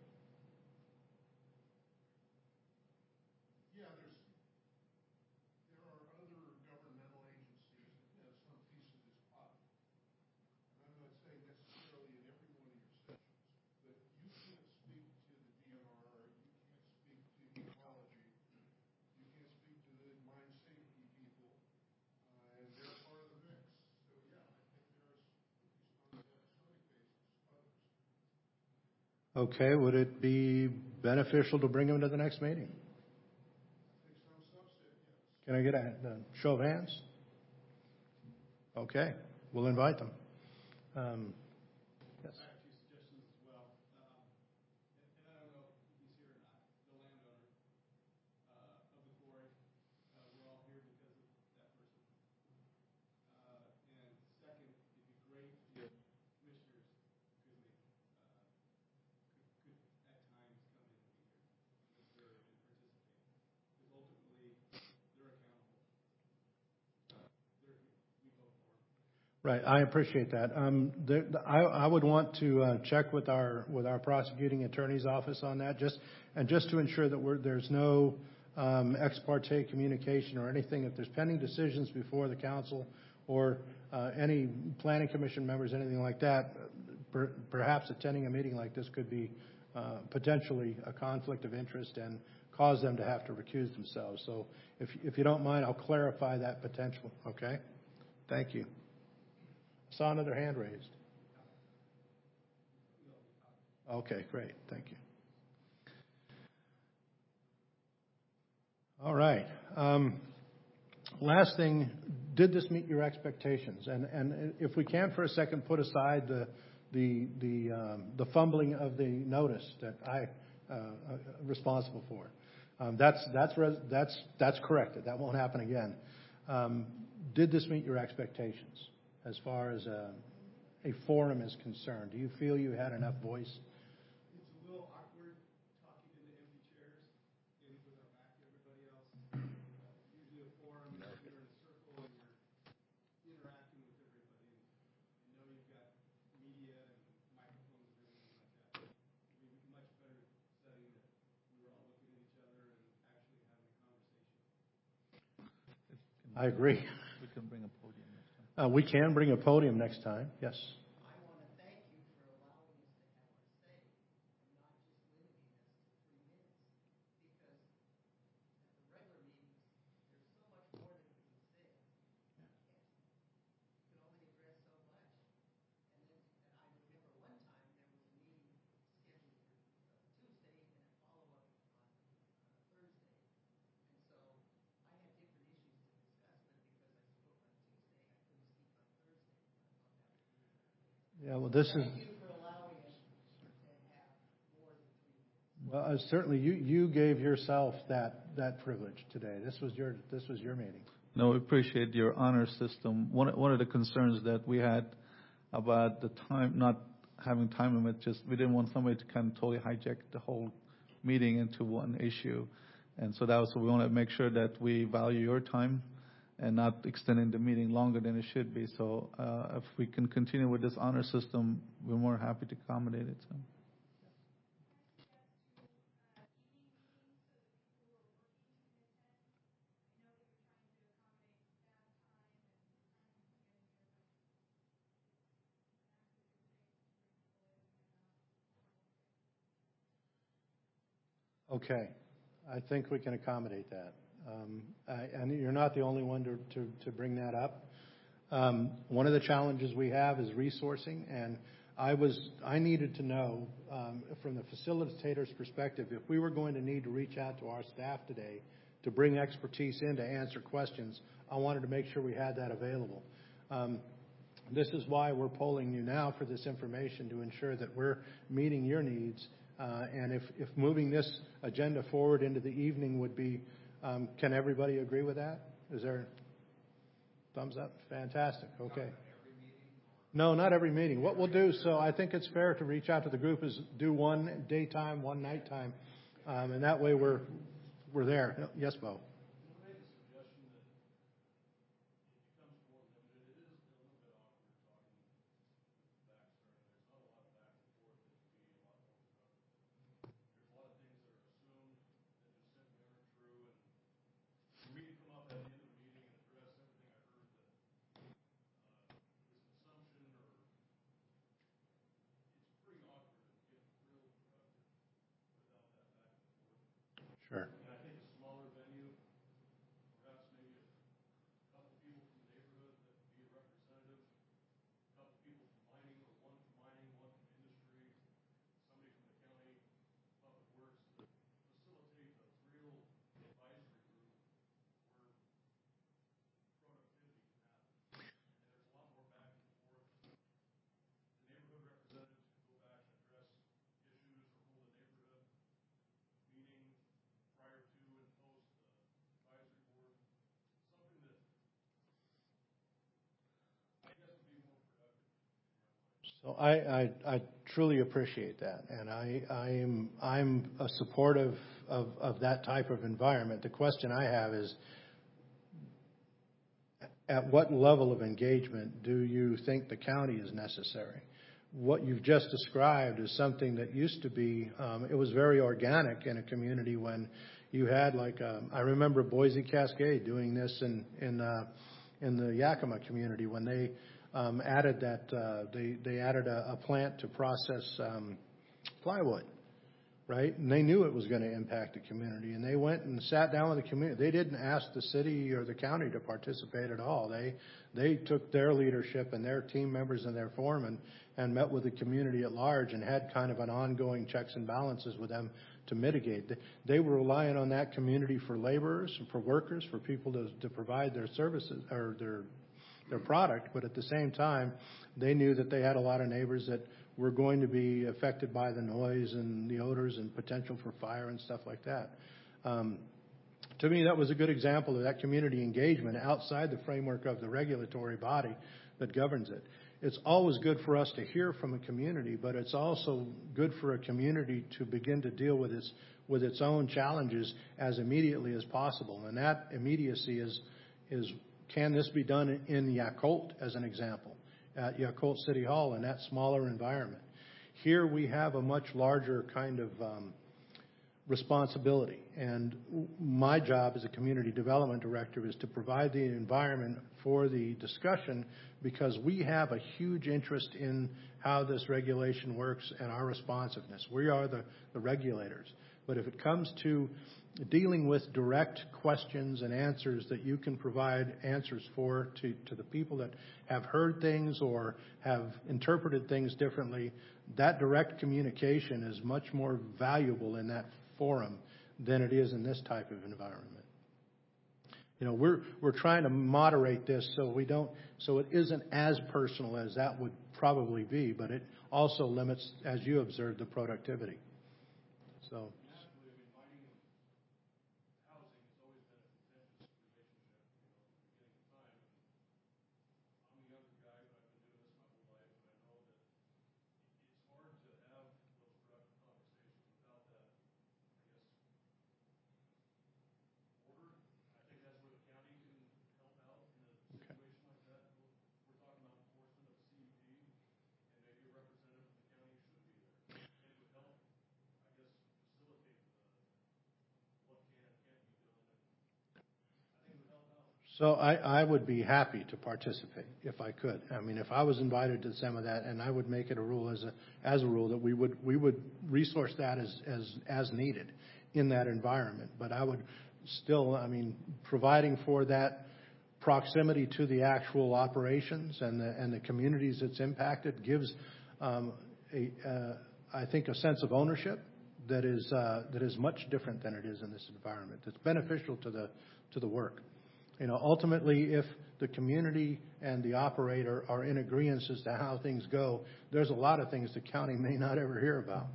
Yeah, there are other governmental agencies that have some piece of this pie. And I'm not saying necessarily in every one of your sessions, but you can't speak to the DNR, you can't speak to ecology, you can't speak to the mine safety people, and they're part of the mix. So yeah, I think there's, on an episodic basis, others. Okay, would it be beneficial to bring them to the next meeting? I think some subset, yes. Can I get a show of hands? Okay, we'll invite them. Yes. I have two suggestions as well. And I don't know if he's here or not. The landowner of the quarry, we're all here because of that person. And second, it'd be great if commissioners could at times come in and be here and observe and participate. Because ultimately, they're accountable. We vote for them. Right, I appreciate that. I would want to check with our prosecuting attorney's office on that, just to ensure that there's no ex parte communication or anything. If there's pending decisions before the council or any planning commission members, anything like that, perhaps attending a meeting like this could be potentially a conflict of interest and cause them to have to recuse themselves. So if you don't mind, I'll clarify that potential. Okay? Thank you. Saw another hand raised. Okay, great. Thank you. All right. Last thing, did this meet your expectations? And if we can for a second put aside the fumbling of the notice that I responsible for. That's corrected. That won't happen again. Did this meet your expectations? as far as a forum is concerned? Do you feel you had enough voice? It's a little awkward talking into empty chairs with our back to everybody else. Usually a forum, you're in a circle and you're interacting with everybody. I know you've got media and microphones and everything like that. It would be a much better setting that we were all looking at each other and actually having a conversation. I agree. We can bring a podium next time. We can bring a podium next time, yes. I want to thank you for allowing us to have our say and not just limiting us to 3 minutes. Because at the regular meetings, there's so much more that can be said. You can only address so much. And I remember one time there was a meeting scheduled for Tuesday and a follow-up on Thursday. And so I had different issues to discuss, but because I spoke on Tuesday, I couldn't speak on Thursday. Yeah, well, this is. Thank you for allowing us to have more than 3 minutes. Well, certainly you gave yourself that privilege today. This was your meeting. No, we appreciate your honor system. One of the concerns that we had about the time, not having time limit, just we didn't want somebody to kind of totally hijack the whole meeting into one issue. And so that was, we want to make sure that we value your time and not extending the meeting longer than it should be. So if we can continue with this honor system, we're more happy to accommodate it. So. Okay, I think we can accommodate that. And you're not the only one to bring that up. One of the challenges we have is resourcing, and I needed to know from the facilitator's perspective, if we were going to need to reach out to our staff today to bring expertise in to answer questions, I wanted to make sure we had that available. This is why we're polling you now for this information, to ensure that we're meeting your needs. And if moving this agenda forward into the evening would be, can everybody agree with that? Is there thumbs up? Fantastic. Okay. No, not every meeting. What we'll do, so I think it's fair to reach out to the group, is do one daytime, one nighttime, and that way we're there. Yes, Bo. Sure. And I think a smaller venue, perhaps maybe a couple people from the neighborhood that would be a representative, a couple people from mining, or one from mining, one from industry, somebody from the county public works, to facilitate a real advisory group where productivity can happen. And there's a lot more back and forth. The neighborhood representatives can go back and address issues or hold a neighborhood meeting prior to and post the advisory board, something that I guess would be more productive. So I truly appreciate that, and I'm a supportive of that type of environment. The question I have is, at what level of engagement do you think the county is necessary? What you've just described is something that used to be, it was very organic in a community when you had, like, I remember Boise Cascade doing this in the Yakima community when they added that, they added a plant to process plywood, right? And they knew it was going to impact the community, and they went and sat down with the community. They didn't ask the city or the county to participate at all. They took their leadership and their team members and their foremen and met with the community at large and had kind of an ongoing checks and balances with them to mitigate. They were relying on that community for laborers, for workers, for people to provide their services or their product, but at the same time, they knew that they had a lot of neighbors that were going to be affected by the noise and the odors and potential for fire and stuff like that. To me, that was a good example of that community engagement outside the framework of the regulatory body that governs it. It's always good for us to hear from a community, but it's also good for a community to begin to deal with its own challenges as immediately as possible. And that immediacy is can this be done in Yacolt, as an example, at Yacolt City Hall in that smaller environment? Here we have a much larger kind of responsibility, and my job as a community development director is to provide the environment for the discussion, because we have a huge interest in how this regulation works and our responsiveness. We are the regulators. But if it comes to dealing with direct questions and answers that you can provide answers for to the people that have heard things or have interpreted things differently, that direct communication is much more valuable in that forum than it is in this type of environment. You know, we're trying to moderate this so it isn't as personal as that would probably be, but it also limits, as you observed, the productivity. So. So I would be happy to participate if I could. I mean, if I was invited to some of that, and I would make it a rule as a rule that we would resource that as needed in that environment. But I would still, I mean, providing for that proximity to the actual operations and the communities it's impacted gives I think a sense of ownership that is much different than it is in this environment. It's beneficial to the work. You know, ultimately, if the community and the operator are in agreement as to how things go, there's a lot of things the county may not ever hear about.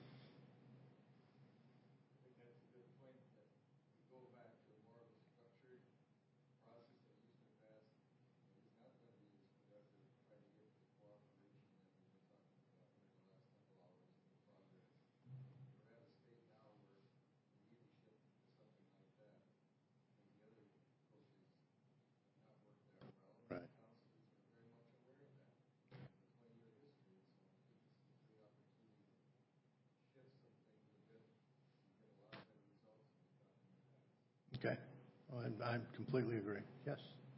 Okay. Well, I completely agree. Yes.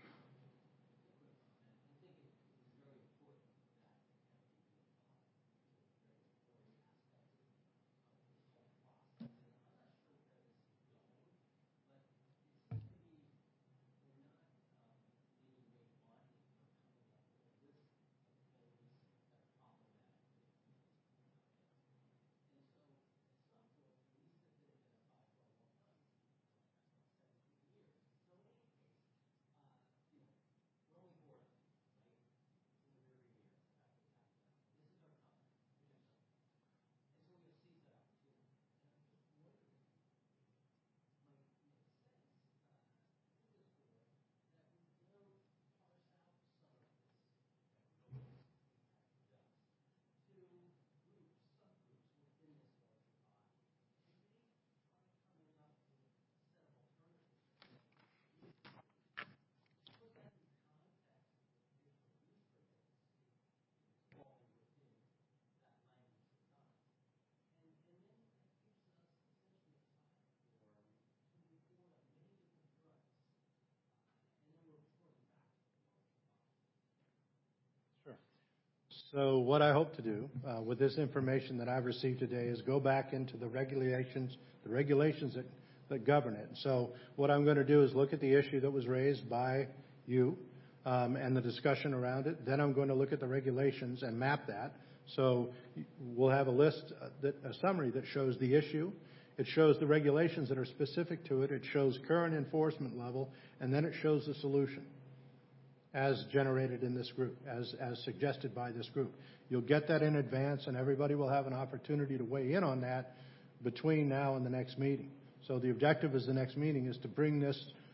So what I hope to do with this information that I've received today is go back into the regulations that govern it. So what I'm going to do is look at the issue that was raised by you and the discussion around it. Then I'm going to look at the regulations and map that. So we'll have a list, a summary that shows the issue. It shows the regulations that are specific to it. It shows current enforcement level, and then it shows the solution as generated in this group, as suggested by this group. You'll get that in advance, and everybody will have an opportunity to weigh in on that between now and the next meeting. So the objective is the next meeting is to bring this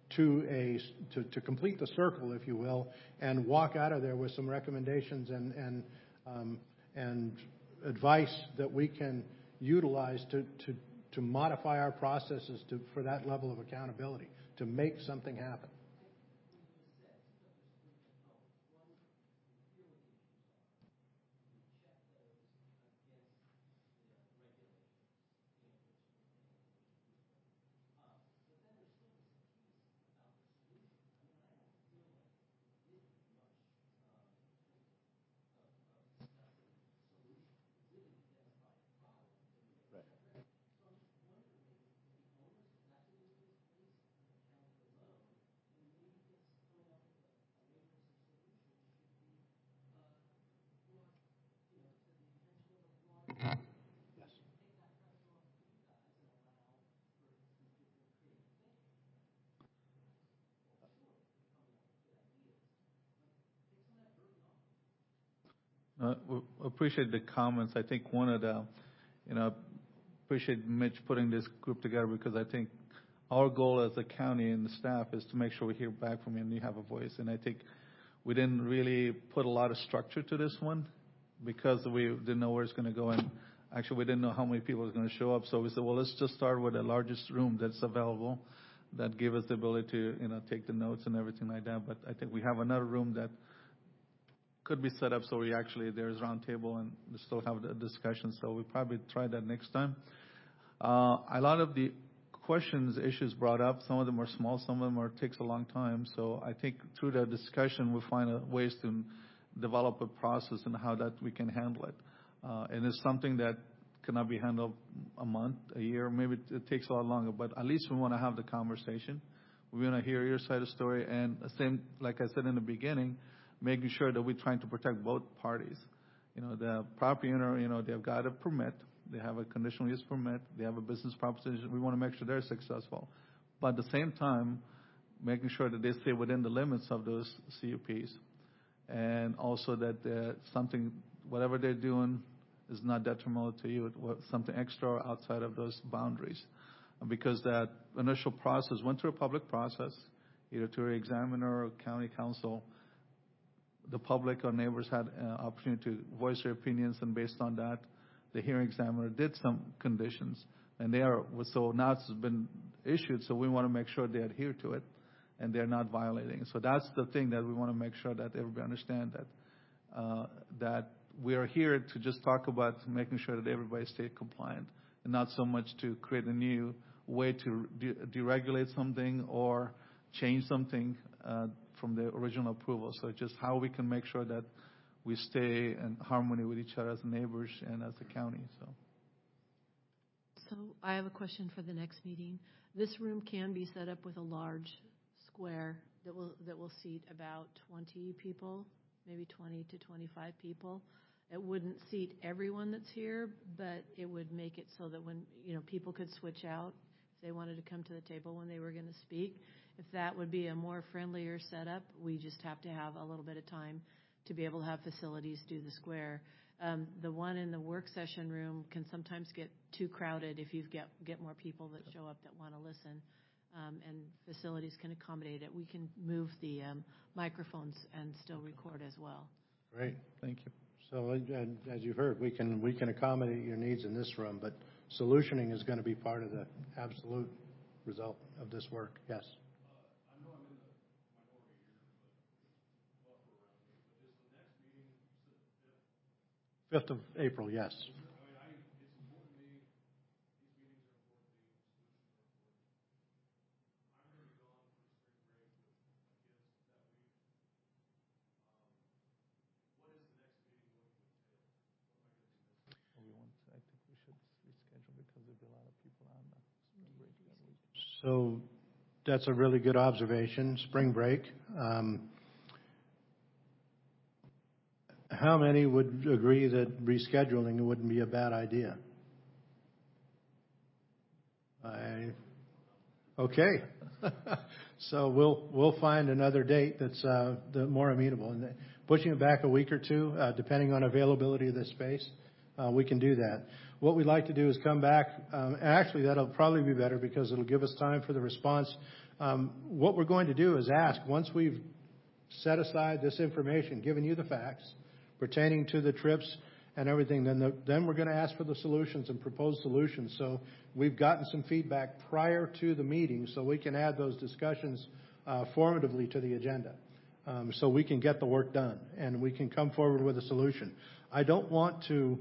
to complete the circle, if you will, and walk out of there with some recommendations and advice that we can utilize to modify our processes for that level of accountability, to make something happen. We appreciate the comments. I think one of the, appreciate Mitch putting this group together, because I think our goal as a county and the staff is to make sure we hear back from you and you have a voice. And I think we didn't really put a lot of structure to this one because we didn't know where it's going to go. And actually, we didn't know how many people was going to show up. So we said, well, let's just start with the largest room that's available that gave us the ability to, take the notes and everything like that. But I think we have another room that could be set up so there's round table and we still have the discussion. So we probably try that next time. A lot of the questions, issues brought up, some of them are small, some of them takes a long time. So I think through the discussion we'll find ways to develop a process and how that we can handle it. And it's something that cannot be handled a month, a year, maybe it takes a lot longer, but at least we want to have the conversation. We want to hear your side of the story, and the same, like I said in the beginning, making sure that we're trying to protect both parties. The property owner, they've got a permit, they have a conditional use permit, they have a business proposition. We want to make sure they're successful. But at the same time, making sure that they stay within the limits of those CUPs. And also that whatever they're doing is not detrimental to you, something extra outside of those boundaries. Because that initial process went through a public process, either to an examiner or county council. The public or neighbors had an opportunity to voice their opinions, and based on that, the hearing examiner did some conditions. And so now it's been issued, so we want to make sure they adhere to it and they're not violating. So that's the thing that we want to make sure that everybody understand that we are here to just talk about making sure that everybody stays compliant, and not so much to create a new way to deregulate something or change something from the original approval. So just how we can make sure that we stay in harmony with each other as neighbors and as a county. So I have a question for the next meeting. This room can be set up with a large square that will seat about 20 people, maybe 20 to 25 people. It wouldn't seat everyone that's here, but it would make it so that when people could switch out if they wanted to come to the table when they were going to speak. If that would be a more friendlier setup, we just have to have a little bit of time to be able to have facilities do the square. The one in the work session room can sometimes get too crowded if you get more people that show up that want to listen, and facilities can accommodate it. We can move the microphones and still record as well. Great. Thank you. So as you've heard, we can accommodate your needs in this room, but solutioning is going to be part of the absolute result of this work. Yes. 5th of April, yes. I think we should reschedule because there'll be a lot of people on the spring break that week. So that's a really good observation. Spring break. How many would agree that rescheduling wouldn't be a bad idea? Okay. So we'll find another date that's more amenable, and pushing it back a week or two, depending on availability of the space, we can do that. What we'd like to do is come back. Actually, that'll probably be better because it'll give us time for the response What we're going to do is ask, once we've set aside this information, given you the facts pertaining to the trips and everything, then we're going to ask for the solutions and propose solutions. So we've gotten some feedback prior to the meeting, so we can add those discussions formatively to the agenda. So we can get the work done and we can come forward with a solution. I don't want to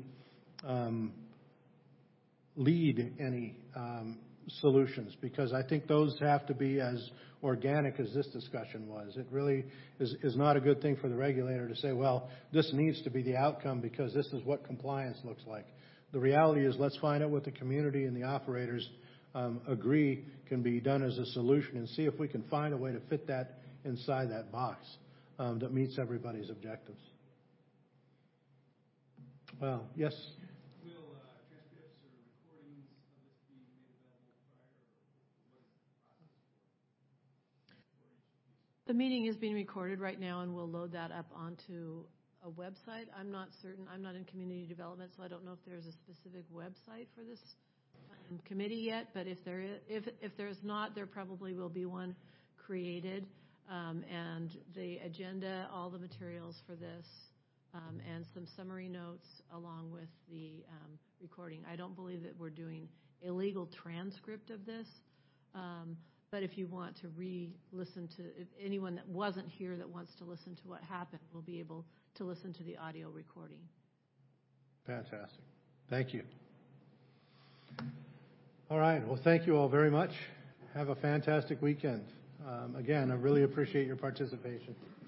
lead any solutions, because I think those have to be as organic as this discussion was. It really is not a good thing for the regulator to say, well, this needs to be the outcome because this is what compliance looks like. The reality is, let's find out what the community and the operators agree can be done as a solution, and see if we can find a way to fit that inside that box that meets everybody's objectives. Well, yes? The meeting is being recorded right now, and we'll load that up onto a website. I'm not certain. I'm not in community development, so I don't know if there's a specific website for this committee yet. But if there's not, there probably will be one created, and the agenda, all the materials for this, and some summary notes along with the recording. I don't believe that we're doing a legal transcript of this. But if you want to re-listen to, if anyone that wasn't here that wants to listen to what happened, will be able to listen to the audio recording. Fantastic. Thank you. All right. Well, thank you all very much. Have a fantastic weekend. Again, I really appreciate your participation.